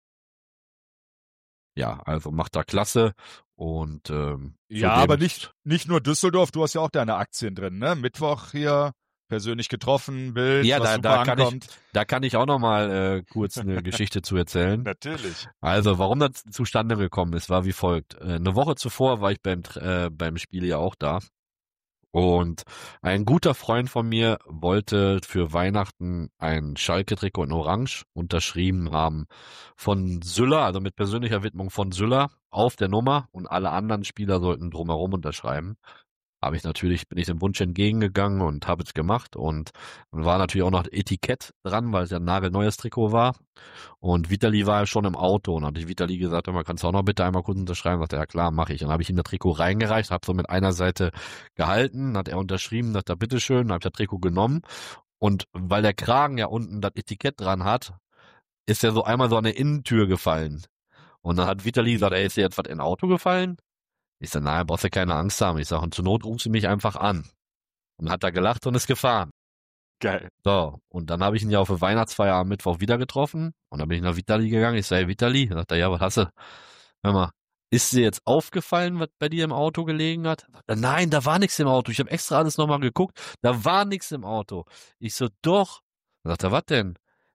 ja, also macht da klasse und ähm, ja, aber nicht nicht nur Düsseldorf, du hast ja auch deine Aktien drin, ne? Mittwoch hier persönlich getroffen, Bild, ja, was da, super da kann ankommt. ich, da kann ich auch noch mal äh, kurz eine Geschichte zu erzählen. Natürlich. Also, warum das zustande gekommen ist, war wie folgt. Äh, eine Woche zuvor war ich beim äh, beim Spiel ja auch da. Und ein guter Freund von mir wollte für Weihnachten ein Schalke-Trikot in Orange unterschrieben haben von Süller, also mit persönlicher Widmung von Süller auf der Nummer und alle anderen Spieler sollten drumherum unterschreiben. Habe ich natürlich, bin ich dem Wunsch entgegengegangen und habe es gemacht und war natürlich auch noch Etikett dran, weil es ja ein nagelneues Trikot war. Und Vitali war ja schon im Auto und hatte ich Vitali gesagt, man kannst du auch noch bitte einmal kurz unterschreiben? Sagte er, ja klar, mache ich. Dann habe ich ihm das Trikot reingereicht, habe so mit einer Seite gehalten, hat er unterschrieben, sagt er, bitteschön, dann habe ich das Trikot genommen. Und weil der Kragen ja unten das Etikett dran hat, ist er so einmal so an der Innentür gefallen. Und dann hat Vitali gesagt, ey, ist dir jetzt was in ein Auto gefallen? Ich sag, nein, brauchst du keine Angst haben. Ich sag, und zur Not rufst du mich einfach an. Und dann hat er gelacht und ist gefahren. Geil. So, und dann habe ich ihn ja auf der Weihnachtsfeier am Mittwoch wieder getroffen. Und dann bin ich nach Vitali gegangen. Ich sag, hey, Vitali. Dann sagt er, ja, was hast du? Hör mal, ist dir jetzt aufgefallen, was bei dir im Auto gelegen hat? Er, nein, da war nichts im Auto. Ich habe extra alles nochmal geguckt. Da war nichts im Auto. Ich so, doch. Dann sagt er, was denn?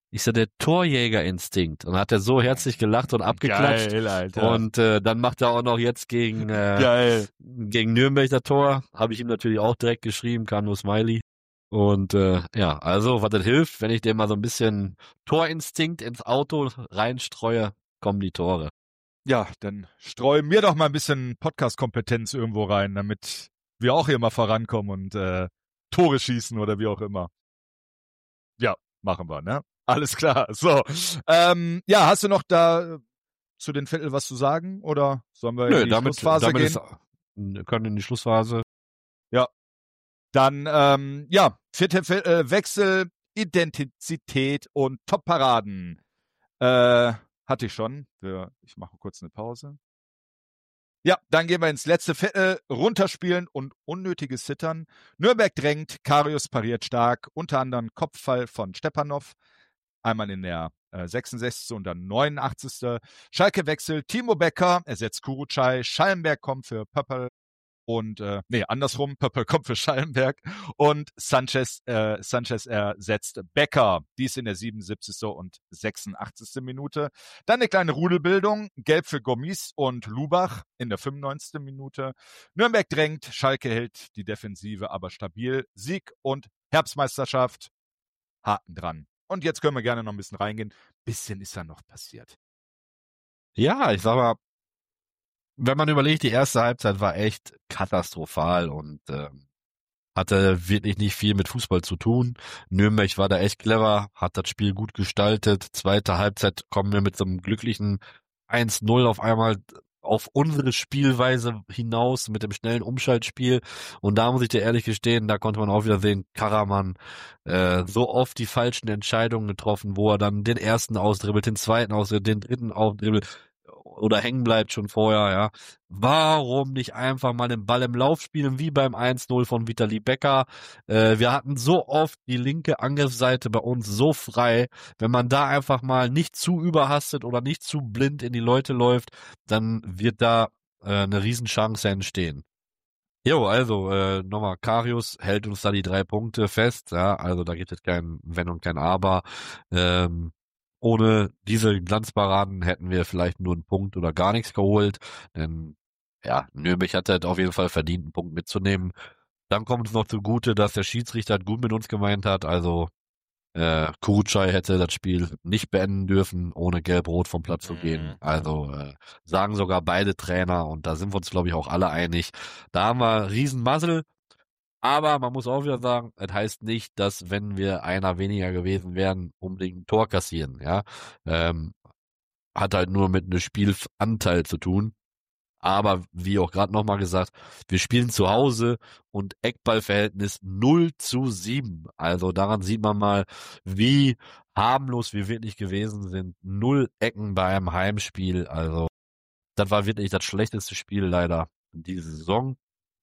Ich so, der Torjägerinstinkt. Und hat er so herzlich gelacht und abgeklatscht. Geil, Alter. Und äh, dann macht er auch noch jetzt gegen, äh, Geil. gegen Nürnberg das Tor. Habe ich ihm natürlich auch direkt geschrieben, kam nur Smiley. Und äh, ja, also, was das hilft, wenn ich dem mal so ein bisschen Torinstinkt ins Auto reinstreue, kommen die Tore. Ja, dann streu mir doch mal ein bisschen Podcast-Kompetenz irgendwo rein, damit wir auch hier mal vorankommen und äh, Tore schießen oder wie auch immer. Ja, machen wir, ne? Alles klar. So, ähm, ja, hast du noch da zu den Viertel was zu sagen oder sollen wir Nö, in die damit, Schlussphase damit gehen? ist, wir können in die Schlussphase. Ja, dann ähm, ja, vierte Ve- äh, Wechsel, Identität und Top-Paraden. Äh, hatte ich schon. Wir, ich mache kurz eine Pause. Ja, dann gehen wir ins letzte Viertel, runterspielen und unnötiges Zittern. Nürnberg drängt, Karius pariert stark, unter anderem Kopfball von Stepanov, einmal in der äh, sechsundsechzigsten und dann neunundachtzigsten Schalke wechselt, Timo Becker ersetzt Kurucay, Schallenberg kommt für Pöppel und, äh, nee, andersrum, Pöppel kommt für Schallenberg und Sanchez, äh, Sanchez ersetzt Becker, dies in der siebenundsiebzigsten und sechsundachtzigsten Minute. Dann eine kleine Rudelbildung, gelb für Gomis und Lubach in der fünfundneunzigsten Minute. Nürnberg drängt, Schalke hält die Defensive aber stabil. Sieg und Herbstmeisterschaft, Haken dran. Und jetzt können wir gerne noch ein bisschen reingehen. Bisschen ist da noch passiert. Ja, ich sag mal, wenn man überlegt, die erste Halbzeit war echt katastrophal und äh, hatte wirklich nicht viel mit Fußball zu tun. Nürnberg war da echt clever, hat das Spiel gut gestaltet. Zweite Halbzeit kommen wir mit so einem glücklichen eins null auf einmal auf unsere Spielweise hinaus mit dem schnellen Umschaltspiel. Und da muss ich dir ehrlich gestehen, da konnte man auch wieder sehen, Karaman äh, so oft die falschen Entscheidungen getroffen, wo er dann den ersten ausdribbelt, den zweiten ausdribbelt, den dritten ausdribbelt oder hängen bleibt schon vorher, ja. Warum nicht einfach mal den Ball im Lauf spielen, wie beim eins null von Vitali Becker? Äh, wir hatten so oft die linke Angriffsseite bei uns so frei. Wenn man da einfach mal nicht zu überhastet oder nicht zu blind in die Leute läuft, dann wird da äh, eine Riesenchance entstehen. Jo, also äh, nochmal, Karius hält uns da die drei Punkte fest, ja, also da gibt es kein Wenn und kein Aber. Ähm, Ohne diese Glanzparaden hätten wir vielleicht nur einen Punkt oder gar nichts geholt. Denn ja, Nürnberg hat halt auf jeden Fall verdient, einen Punkt mitzunehmen. Dann kommt es noch zugute, dass der Schiedsrichter halt gut mit uns gemeint hat. Also äh, Kurucay hätte das Spiel nicht beenden dürfen, ohne gelb-rot vom Platz zu gehen. Also äh, sagen sogar beide Trainer und da sind wir uns, glaube ich, auch alle einig. Da haben wir Riesenmuzzle. Aber man muss auch wieder sagen, es heißt nicht, dass wenn wir einer weniger gewesen wären, unbedingt ein Tor kassieren, ja. Ähm, hat halt nur mit einem Spielanteil zu tun. Aber wie auch gerade nochmal gesagt, wir spielen zu Hause und Eckballverhältnis null zu sieben. Also daran sieht man mal, wie harmlos wir wirklich gewesen sind. Null Ecken bei einem Heimspiel. Also das war wirklich das schlechteste Spiel leider in dieser Saison.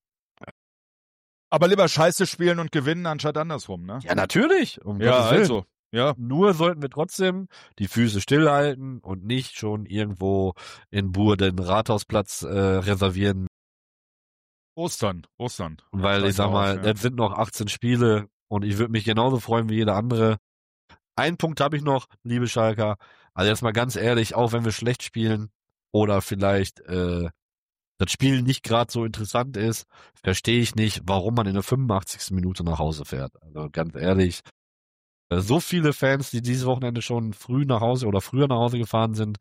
Aber lieber Scheiße spielen und gewinnen, anstatt andersrum, ne? Ja, natürlich. Um Ja, Gottes Willen. also. Ja. Nur sollten wir trotzdem die Füße stillhalten und nicht schon irgendwo in Bur den Rathausplatz äh, reservieren. Ostern, Ostern. Weil ich sag mal, ja. es sind noch achtzehn Spiele und ich würde mich genauso freuen wie jeder andere. Einen Punkt habe ich noch, liebe Schalker. Also jetzt mal ganz ehrlich, auch wenn wir schlecht spielen oder vielleicht äh, das Spiel nicht gerade so interessant ist, verstehe ich nicht, warum man in der fünfundachtzigsten Minute nach Hause fährt. Also ganz ehrlich, so viele Fans, die dieses Wochenende schon früh nach Hause oder früher nach Hause gefahren sind.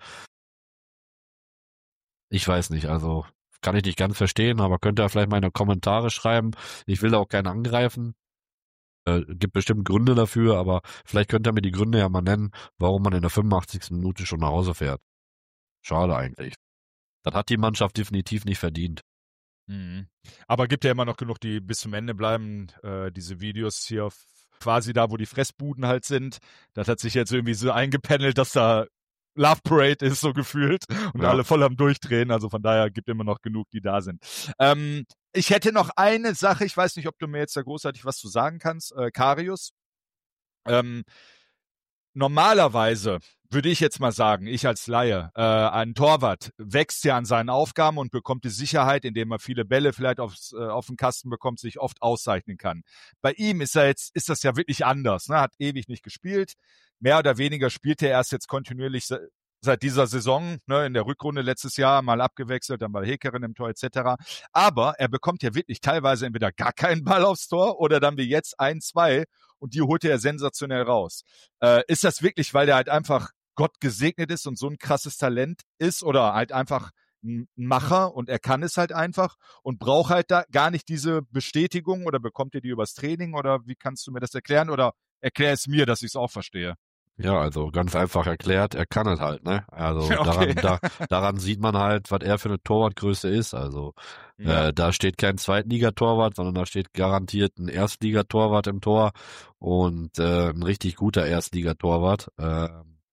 Ich weiß nicht, also kann ich nicht ganz verstehen, aber könnt ihr vielleicht mal in die Kommentare schreiben. Ich will da auch keinen angreifen. Äh, gibt bestimmt Gründe dafür, aber vielleicht könnt ihr mir die Gründe ja mal nennen, warum man in der fünfundachtzigsten Minute schon nach Hause fährt. Schade eigentlich. Das hat die Mannschaft definitiv nicht verdient. Mhm. Aber gibt ja immer noch genug, die bis zum Ende bleiben. Äh, diese Videos hier auf, quasi da, wo die Fressbuden halt sind. Das hat sich jetzt irgendwie so eingependelt, dass da Love Parade ist, so gefühlt. Und Ja. alle voll am Durchdrehen. Also von daher gibt immer noch genug, die da sind. Ähm, ich hätte noch eine Sache. Ich weiß nicht, ob du mir jetzt da großartig was zu sagen kannst. Äh, Karius. Ähm, normalerweise würde ich jetzt mal sagen, ich als Laie, äh, ein Torwart wächst ja an seinen Aufgaben und bekommt die Sicherheit, indem er viele Bälle vielleicht aufs, äh, auf den Kasten bekommt, sich oft auszeichnen kann. Bei ihm ist er jetzt, ist das ja wirklich anders, ne? Hat ewig nicht gespielt. Mehr oder weniger spielt er erst jetzt kontinuierlich se- seit dieser Saison, ne? In der Rückrunde letztes Jahr mal abgewechselt, dann bei Hekerin im Tor et cetera. Aber er bekommt ja wirklich teilweise entweder gar keinen Ball aufs Tor oder dann wie jetzt ein, zwei und die holt er sensationell raus. Äh, ist das wirklich, weil der halt einfach Gott gesegnet ist und so ein krasses Talent ist oder halt einfach ein Macher und er kann es halt einfach und braucht halt da gar nicht diese Bestätigung oder bekommt ihr die übers Training oder wie kannst du mir das erklären oder erklär es mir, dass ich es auch verstehe? Ja, also ganz einfach erklärt, er kann es halt, ne? Also Okay. daran, da, daran sieht man halt, was er für eine Torwartgröße ist. Also Ja. äh, da steht kein Zweitligatorwart, sondern da steht garantiert ein Erstligatorwart im Tor und äh, ein richtig guter Erstligatorwart. Äh,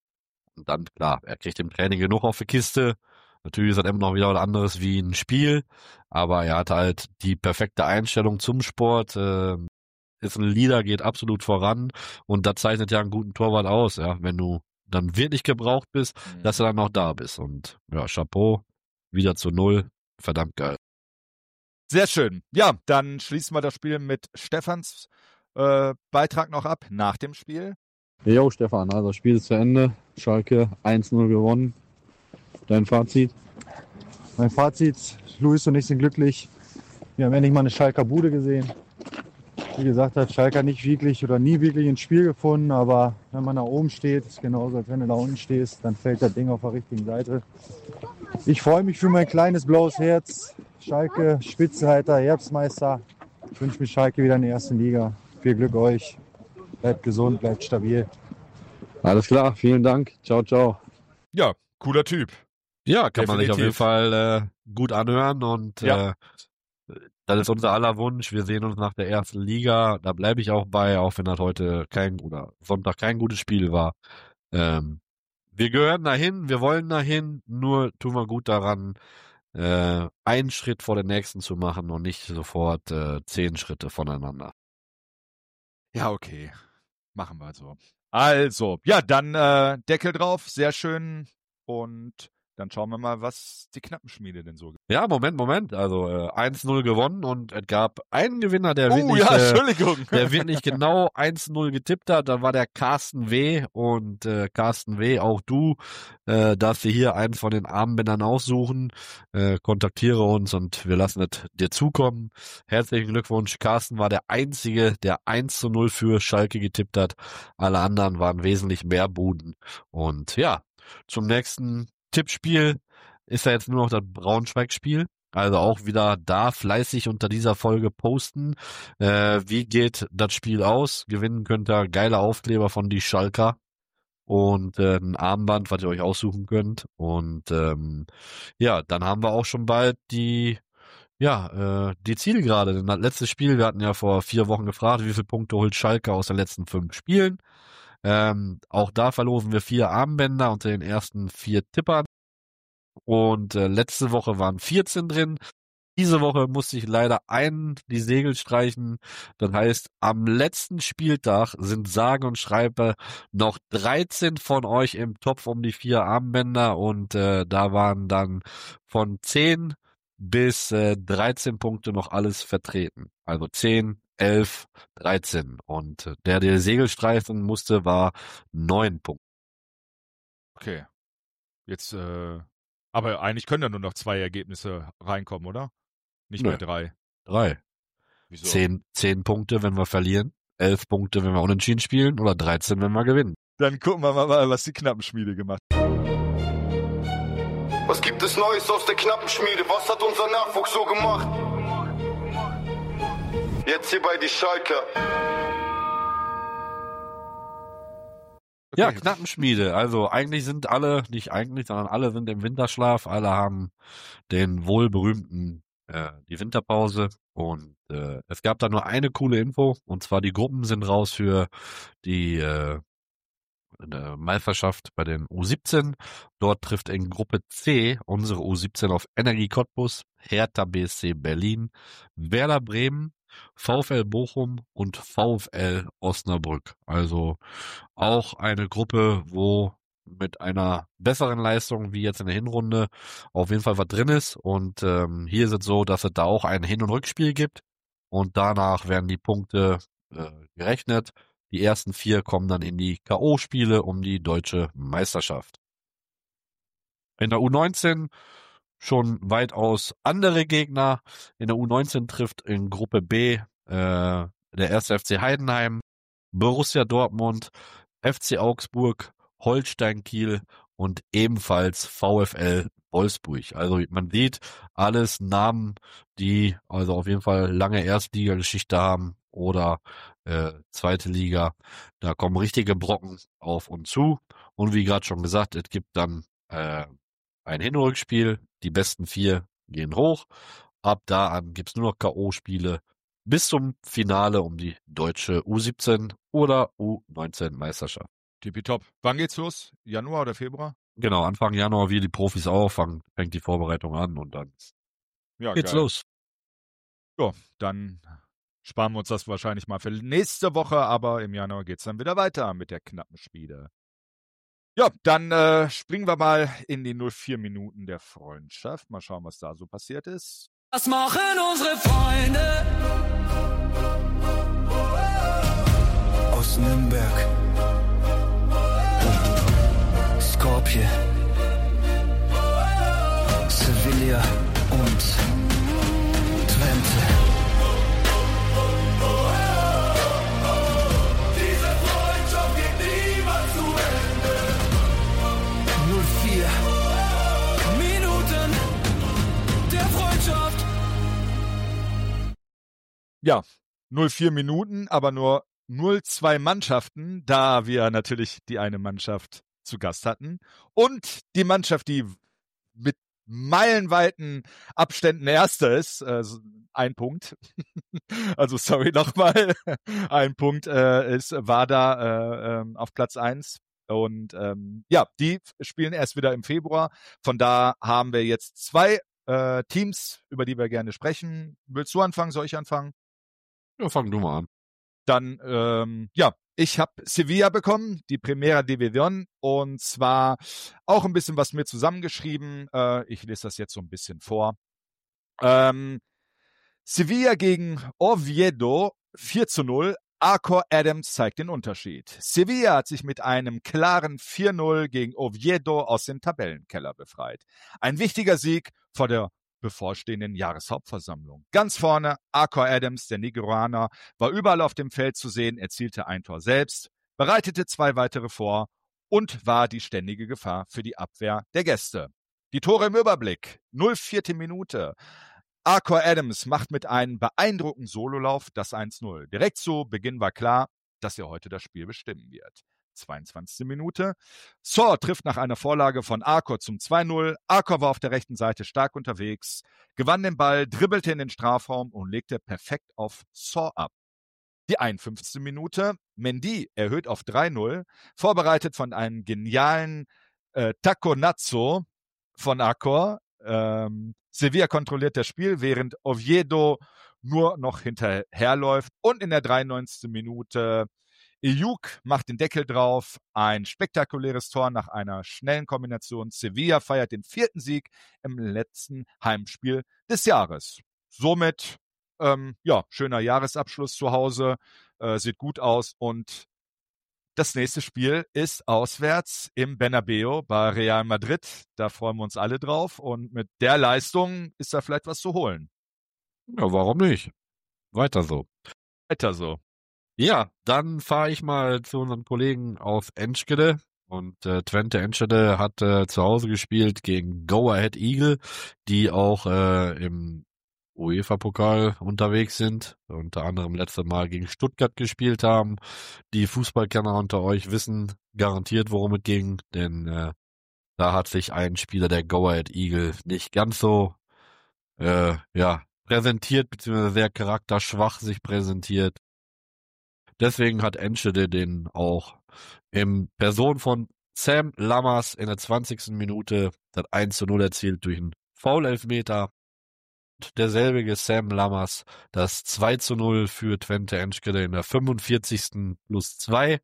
und dann, klar, er kriegt im Training genug auf die Kiste. Natürlich ist das immer noch wieder was anderes wie ein Spiel, aber er hat halt die perfekte Einstellung zum Sport. Äh, ist ein Leader, geht absolut voran und das zeichnet ja einen guten Torwart aus, ja, wenn du dann wirklich gebraucht bist, Mhm. dass du dann noch da bist und ja, Chapeau, wieder zu null, verdammt geil. Sehr schön. Ja, dann schließen wir das Spiel mit Stefans äh, Beitrag noch ab nach dem Spiel. Jo, Stefan, also das Spiel ist zu Ende. Schalke eins null gewonnen. Dein Fazit? Mein Fazit, Luis und ich sind glücklich. Wir haben endlich mal eine Schalker Bude gesehen. Wie gesagt, hat Schalke nicht wirklich oder nie wirklich ins Spiel gefunden, aber wenn man da oben steht, ist genauso, als wenn du da unten stehst, dann fällt das Ding auf der richtigen Seite. Ich freue mich für mein kleines blaues Herz. Schalke, Spitzenreiter, Herbstmeister. Ich wünsche mir Schalke wieder in der ersten Liga. Viel Glück euch. Bleibt gesund, bleibt stabil. Alles klar, vielen Dank. Ciao, ciao. Ja, cooler Typ. Ja, kann man sich auf jeden Definitiv. Fall äh, gut anhören und Ja. äh, das ist unser aller Wunsch. Wir sehen uns nach der ersten Liga. Da bleibe ich auch bei, auch wenn das heute kein oder Sonntag kein gutes Spiel war. Ähm, wir gehören dahin, wir wollen dahin, nur tun wir gut daran, äh, einen Schritt vor den nächsten zu machen und nicht sofort äh, zehn Schritte voneinander. Ja, okay. Machen wir so. Also, ja, dann äh, Deckel drauf, sehr schön. Und dann schauen wir mal, was die Knappenschmiede denn so gibt. Ja, Moment, Moment. Also äh, eins null gewonnen und es gab einen Gewinner, der Oh wirklich, ja, äh, Entschuldigung. der wirklich genau eins null getippt hat. Da war der Carsten W. Und äh, Carsten W., auch du äh, darfst dir hier einen von den Armbändern aussuchen. Äh, kontaktiere uns und wir lassen es dir zukommen. Herzlichen Glückwunsch. Carsten war der Einzige, der eins zu null für Schalke getippt hat. Alle anderen waren wesentlich mehr Buden. Und ja, zum nächsten Tippspiel ist ja jetzt nur noch das Braunschweig-Spiel. Also auch wieder da fleißig unter dieser Folge posten. Äh, wie geht das Spiel aus? Gewinnen könnt ihr geile Aufkleber von die Schalker und äh, ein Armband, was ihr euch aussuchen könnt. Und ähm, ja, dann haben wir auch schon bald die ja, äh, die Zielgerade. Denn das letzte Spiel, wir hatten ja vor vier Wochen gefragt, wie viele Punkte holt Schalke aus den letzten fünf Spielen. Ähm, auch da verlosen wir vier Armbänder unter den ersten vier Tippern. Und äh, letzte Woche waren vierzehn drin. Diese Woche musste ich leider einen die Segel streichen. Das heißt, am letzten Spieltag sind sage und schreibe noch dreizehn von euch im Topf um die vier Armbänder. Und äh, da waren dann von zehn bis äh, dreizehn Punkte noch alles vertreten. Also zehn, elf, dreizehn. Und äh, der, der Segel streichen musste, war neun Punkte. Okay. Jetzt, äh, aber eigentlich können da nur noch zwei Ergebnisse reinkommen, oder? Nicht Nö. mehr drei. Drei. Wieso? Zehn, zehn Punkte, wenn wir verlieren. Elf Punkte, wenn wir unentschieden spielen. Oder dreizehn, wenn wir gewinnen. Dann gucken wir mal, was die Knappenschmiede gemacht hat. Was gibt es Neues aus der Knappenschmiede? Was hat unser Nachwuchs so gemacht? Jetzt hier bei die Schalker. Ja, Okay. Knappenschmiede. Also eigentlich sind alle, nicht eigentlich, sondern alle sind im Winterschlaf. Alle haben den wohlberühmten, äh, die Winterpause. Und äh, es gab da nur eine coole Info. Und zwar die Gruppen sind raus für die äh, äh, Meisterschaft bei den U siebzehn. Dort trifft in Gruppe C unsere U siebzehn auf Energie Cottbus, Hertha B S C Berlin, Werder Bremen, VfL Bochum und VfL Osnabrück. Also auch eine Gruppe, wo mit einer besseren Leistung wie jetzt in der Hinrunde auf jeden Fall was drin ist. Und ähm, hier ist es so, dass es da auch ein Hin- und Rückspiel gibt. Und danach werden die Punkte äh, gerechnet. Die ersten vier kommen dann in die K O-Spiele um die deutsche Meisterschaft. In der U neunzehn schon weitaus andere Gegner. In der U neunzehn trifft in Gruppe B äh, der erste F C Heidenheim, Borussia Dortmund, F C Augsburg, Holstein Kiel und ebenfalls VfL Wolfsburg. Also man sieht alles Namen, die also auf jeden Fall lange Erstligageschichte haben oder äh, zweite Liga. Da kommen richtige Brocken auf uns zu. Und wie gerade schon gesagt, es gibt dann äh, ein Hin- und Rückspiel. Die besten vier gehen hoch. Ab da an gibt's nur noch K O-Spiele bis zum Finale um die deutsche U siebzehn oder U neunzehn Meisterschaft. Tippitopp. Wann geht's los? Januar oder Februar? Genau, Anfang Januar, wie die Profis auch, fang, fängt die Vorbereitung an und dann Ja, geht's geil. los. Ja, dann sparen wir uns das wahrscheinlich mal für nächste Woche, aber im Januar geht's dann wieder weiter mit der knappen Spiele. Ja, dann äh, springen wir mal in die null vier Minuten der Freundschaft. Mal schauen, was da so passiert ist. Was machen unsere Freunde aus Nürnberg, Skopje, Sevilla und Twente? Diese Freundschaft geht niemals zu Ende. null vier Minuten der Freundschaft. Ja, null vier Minuten, aber nur null zwei Mannschaften, da wir natürlich die eine Mannschaft zu Gast hatten. Und die Mannschaft, die mit meilenweiten Abständen Erster ist, äh, ein Punkt. Also sorry nochmal, ein Punkt äh, ist, war da äh, äh, auf Platz eins. Und ähm, ja, die spielen erst wieder im Februar. Von da haben wir jetzt zwei äh, Teams, über die wir gerne sprechen. Willst du anfangen? Soll ich anfangen? Ja, fang du mal an. Dann, ähm, ja, ich habe Sevilla bekommen, die Primera División, und zwar auch ein bisschen was mir zusammengeschrieben. Äh, ich lese das jetzt so ein bisschen vor. Ähm, Sevilla gegen Oviedo vier zu null. Arcor Adams zeigt den Unterschied. Sevilla hat sich mit einem klaren vier null gegen Oviedo aus dem Tabellenkeller befreit. Ein wichtiger Sieg vor der bevorstehenden Jahreshauptversammlung. Ganz vorne Arcor Adams, der Nigerianer, war überall auf dem Feld zu sehen, erzielte ein Tor selbst, bereitete zwei weitere vor und war die ständige Gefahr für die Abwehr der Gäste. Die Tore im Überblick. null vierte Minute. Arcor Adams macht mit einem beeindruckenden Sololauf das eins null. Direkt zu Beginn war klar, dass er heute das Spiel bestimmen wird. zweiundzwanzigste Minute. Saw trifft nach einer Vorlage von Arcor zum zwei null. Arcor war auf der rechten Seite stark unterwegs, gewann den Ball, dribbelte in den Strafraum und legte perfekt auf Saw ab. Die einundfünfzigste Minute. Mendy erhöht auf drei null, vorbereitet von einem genialen äh, Taconazzo von Arcor. Ähm, Sevilla kontrolliert das Spiel, während Oviedo nur noch hinterherläuft. Und in der dreiundneunzigsten Minute Ijuk macht den Deckel drauf. Ein spektakuläres Tor nach einer schnellen Kombination. Sevilla feiert den vierten Sieg im letzten Heimspiel des Jahres. Somit, ähm, ja, schöner Jahresabschluss zu Hause. Äh, sieht gut aus. Und das nächste Spiel ist auswärts im Bernabeu bei Real Madrid. Da freuen wir uns alle drauf. Und mit der Leistung ist da vielleicht was zu holen. Ja, warum nicht? Weiter so. Weiter so. Ja, dann fahre ich mal zu unseren Kollegen aus Enschede. Und äh, Twente Enschede hat äh, zu Hause gespielt gegen Go Ahead Eagle, die auch äh, im UEFA-Pokal unterwegs sind, unter anderem letztes Mal gegen Stuttgart gespielt haben. Die Fußballkenner unter euch wissen garantiert, worum es ging, denn äh, da hat sich ein Spieler der Go Ahead Eagle nicht ganz so äh, ja präsentiert, beziehungsweise sehr charakterschwach sich präsentiert. Deswegen hat Enschede den auch in Person von Sam Lammers in der zwanzigsten Minute das eins zu null erzielt durch einen Foul-Elfmeter. derselbige Sam Lammers das zwei zu null für Twente Enschede in der fünfundvierzigsten plus zwei.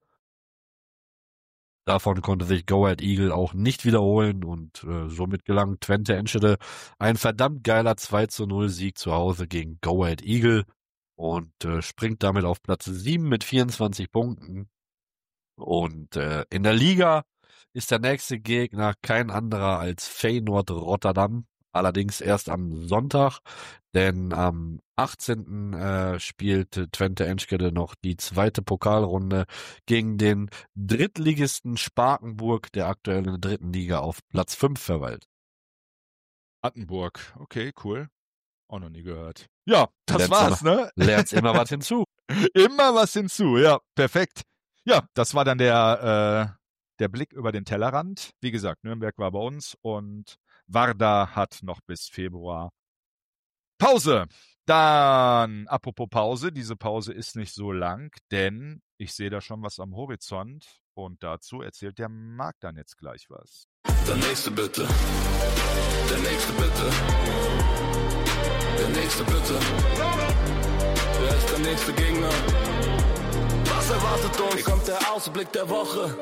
Davon konnte sich Go Ahead Eagle auch nicht wiederholen und äh, somit gelang Twente Enschede ein verdammt geiler zwei zu null Sieg zu Hause gegen Go Ahead Eagle und äh, springt damit auf Platz sieben mit vierundzwanzig Punkten. Und äh, in der Liga ist der nächste Gegner kein anderer als Feyenoord Rotterdam. Allerdings erst am Sonntag, denn am achtzehnten Äh, spielt Twente Enschede noch die zweite Pokalrunde gegen den Drittligisten Spakenburg, der aktuell in der dritten Liga auf Platz fünf verweilt. Attenburg, okay, cool. Auch noch nie gehört. Ja, das Lernst war's, immer, ne? Lernst immer was hinzu. Immer was hinzu, ja, perfekt. Ja, das war dann der, äh, der Blick über den Tellerrand. Wie gesagt, Nürnberg war bei uns und Varda hat noch bis Februar Pause. Dann, apropos Pause, diese Pause ist nicht so lang, denn ich sehe da schon was am Horizont und dazu erzählt der Marc dann jetzt gleich was. Der nächste bitte. Der nächste bitte. Der nächste bitte. Wer ist der nächste Gegner? Was erwartet uns? Hier kommt der Ausblick der Woche.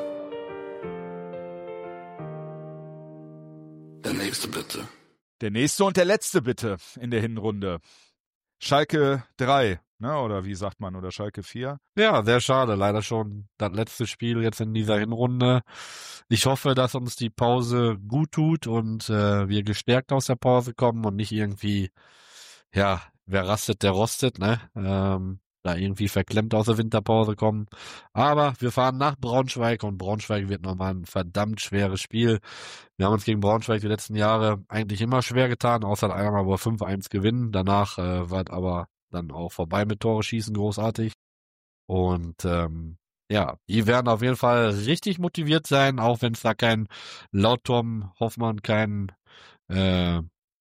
Der nächste bitte. Der nächste und der letzte bitte in der Hinrunde. Schalke drei, ne? Oder wie sagt man? Oder Schalke vier? Ja, sehr schade. Leider schon das letzte Spiel jetzt in dieser Hinrunde. Ich hoffe, dass uns die Pause gut tut und äh, wir gestärkt aus der Pause kommen und nicht irgendwie, ja, wer rastet, der rostet, ne? Ähm, da irgendwie verklemmt aus der Winterpause kommen. Aber wir fahren nach Braunschweig und Braunschweig wird nochmal ein verdammt schweres Spiel. Wir haben uns gegen Braunschweig die letzten Jahre eigentlich immer schwer getan, außer einmal, wo wir fünf eins gewinnen. Danach äh, war es aber dann auch vorbei mit Tore schießen, großartig. Und ähm, ja, die werden auf jeden Fall richtig motiviert sein, auch wenn es da kein, laut Tom Hoffmann, kein äh,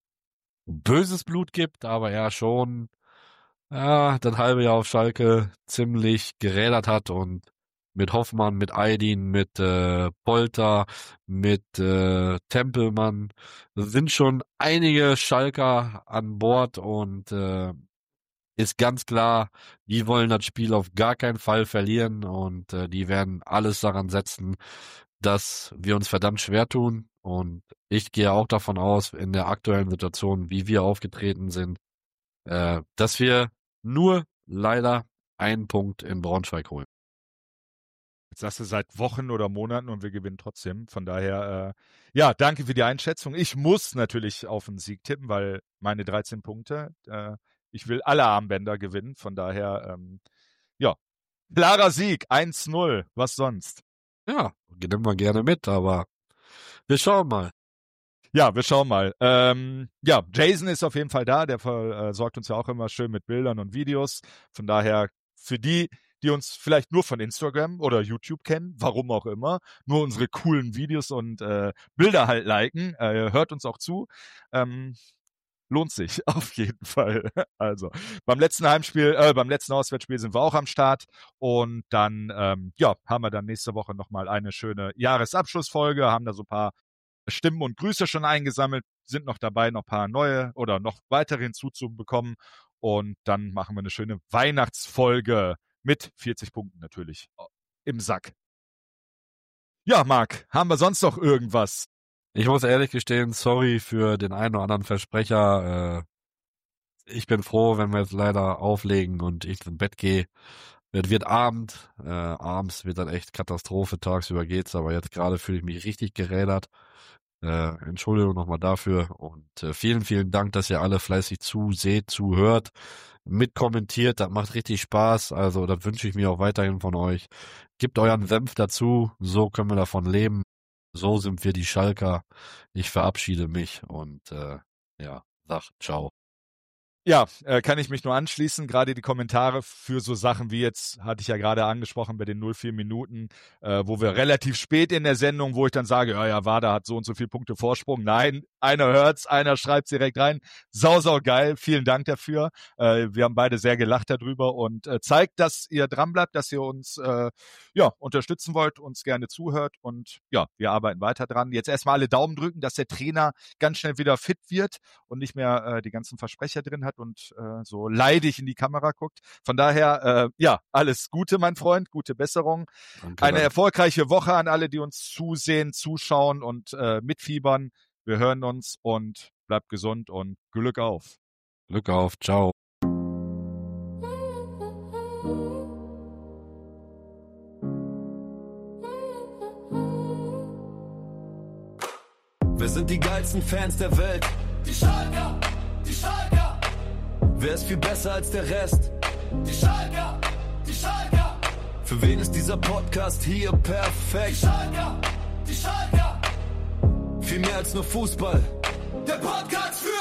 böses Blut gibt, aber er schon ja, das halbe Jahr auf Schalke ziemlich gerädert hat und mit Hoffmann, mit Aydin, mit äh, Polter, mit äh, Tempelmann sind schon einige Schalker an Bord und äh, ist ganz klar, die wollen das Spiel auf gar keinen Fall verlieren und äh, die werden alles daran setzen, dass wir uns verdammt schwer tun und ich gehe auch davon aus, in der aktuellen Situation, wie wir aufgetreten sind, äh, dass wir nur leider einen Punkt in Braunschweig holen. Jetzt sagst du seit Wochen oder Monaten und wir gewinnen trotzdem. Von daher, äh, ja, danke für die Einschätzung. Ich muss natürlich auf einen Sieg tippen, weil meine dreizehn Punkte, äh, ich will alle Armbänder gewinnen. Von daher, ähm, ja, klarer Sieg, eins null, was sonst? Ja, nehmen wir gerne mit, aber wir schauen mal. Ja, wir schauen mal. Ähm, ja, Jason ist auf jeden Fall da. Der versorgt uns ja auch immer schön mit Bildern und Videos. Von daher, für die, die uns vielleicht nur von Instagram oder YouTube kennen, warum auch immer, nur unsere coolen Videos und äh, Bilder halt liken, äh, hört uns auch zu. Ähm, lohnt sich auf jeden Fall. Also beim letzten Heimspiel, äh, beim letzten Auswärtsspiel sind wir auch am Start und dann, ähm, ja, haben wir dann nächste Woche nochmal eine schöne Jahresabschlussfolge, haben da so ein paar Stimmen und Grüße schon eingesammelt, sind noch dabei, noch ein paar neue oder noch weitere hinzuzubekommen. Und dann machen wir eine schöne Weihnachtsfolge mit vierzig Punkten natürlich im Sack. Ja, Marc, haben wir sonst noch irgendwas? Ich muss ehrlich gestehen, sorry für den einen oder anderen Versprecher. Äh, ich bin froh, wenn wir jetzt leider auflegen und ich ins Bett gehe. Es wird Abend, äh, abends wird dann echt Katastrophe, tagsüber geht's, aber jetzt gerade fühle ich mich richtig gerädert. Äh, Entschuldigung nochmal dafür und äh, vielen, vielen Dank, dass ihr alle fleißig zuseht, zuhört, mitkommentiert, das macht richtig Spaß, also das wünsche ich mir auch weiterhin von euch. Gebt euren Senf dazu, so können wir davon leben, so sind wir die Schalker. Ich verabschiede mich und äh, ja, sag ciao. Ja, äh, kann ich mich nur anschließen. Gerade die Kommentare für so Sachen wie jetzt, hatte ich ja gerade angesprochen bei den null vier Minuten, äh, wo wir relativ spät in der Sendung, wo ich dann sage, ja, ja, Werder hat so und so viele Punkte Vorsprung. Nein, einer hört's, einer schreibt's direkt rein. Sau, sau geil. Vielen Dank dafür. Äh, wir haben beide sehr gelacht darüber und äh, zeigt, dass ihr dran bleibt, dass ihr uns äh, ja unterstützen wollt, uns gerne zuhört und ja, wir arbeiten weiter dran. Jetzt erstmal alle Daumen drücken, dass der Trainer ganz schnell wieder fit wird und nicht mehr äh, die ganzen Versprecher drin hat und äh, so leidig in die Kamera guckt. Von daher, äh, ja, alles Gute, mein Freund, gute Besserung. Danke, Eine danke. erfolgreiche Woche an alle, die uns zusehen, zuschauen und äh, mitfiebern. Wir hören uns und bleibt gesund und Glück auf. Glück auf, ciao. Wir sind die geilsten Fans der Welt. Die Schalker, die Schalker. Wer ist viel besser als der Rest? Die Schalker, die Schalker. Für wen ist dieser Podcast hier perfekt? Die Schalker, die Schalker. Viel mehr als nur Fußball. Der Podcast für